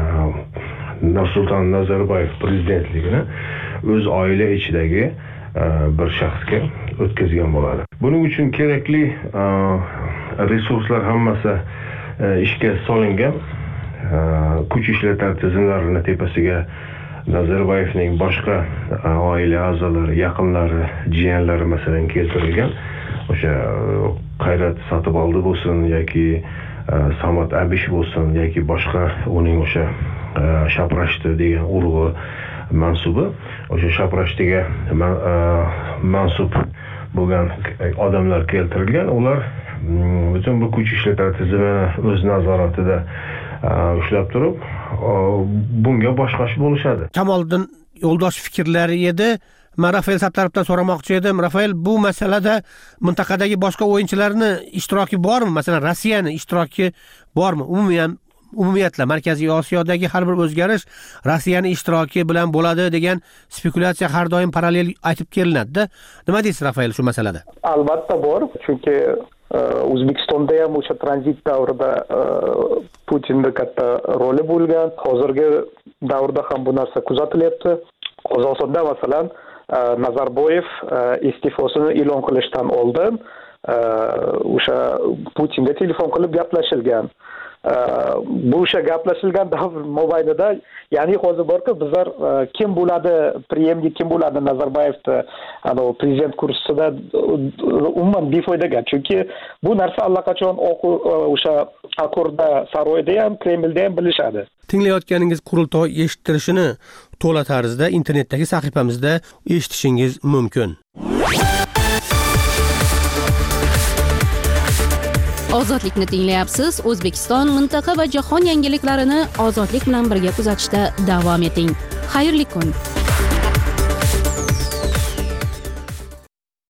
Nursulton Nazarboyev prezidentligini o'z oila ichidagi bir shaxsga o'tkazgan bo'ladi. Buning uchun kerakli resurslar hammasi ishga solingan. Kuch ishlatar tizimlarini tepasiga Nazarboyevning boshqa oila a'zolari, yaqinlari, jiyanlari masalan keltirilgan. O'sha Qayrat Sotiboldi bo'lsin yoki Samad Abish bo'lsin yoki boshqa uning o'sha Shaprashti degan urug'i mansubi, o'sha Shaprashtiga mansub bo'lgan odamlar keltirilgan. Ular butun bu kuch ishlatar tizimini o'z nazoratida ushlab turib, bunga boshqacha bo'lishadi. Kamoliddin yo'ldosh fikrlari edi. Men Rafael Sattorovdan so'ramoqchi edim. Rafael, bu masalada mintaqadagi boshqa o'yinchilarning ishtiroki bormi? Masalan, Rossiyaning ishtiroki bormi? Umuman umumiyatla Markaziy Osiyodagi har bir o'zgarish Rossiyaning ishtiroki bilan bo'ladi degan spekulyatsiya har doim parallel aytib kelinadi-da. Nima deysiz Rafael shu masalada? Albatta bor, chunki O'zbekistonda ham o'sha tranzit davrida Putinning katta roli bo'lgan. Hozirgi davrda ham bu narsa kuzatilyapti. Qozog'istonda masalan Nazarboyev iste'fosini e'lon qilishdan oldin o'sha Putinga telefon qilib gaplashilgan. Bu o'sha gaplashilgan davr mobaynida, ya'ni hozir borki bizlar kim bo'ladi, preemnik kim bo'ladi Nazarboyevni ana prezident kursisida umuman befoydaga. Chunki bu narsa allaqachon o'sha Akorda saroyda ham, Kremlda ham bilishadi. Tinglayotganingiz qurultoy eshittirishini to'la tarzda internetdagi sahifamizda eshitishingiz mumkin. Ozodlikni tinglayapsiz. O'zbekiston, mintaqa va jahon yangiliklarini ozodlik bilan birga kuzatishda davom eting. Xayrli kun.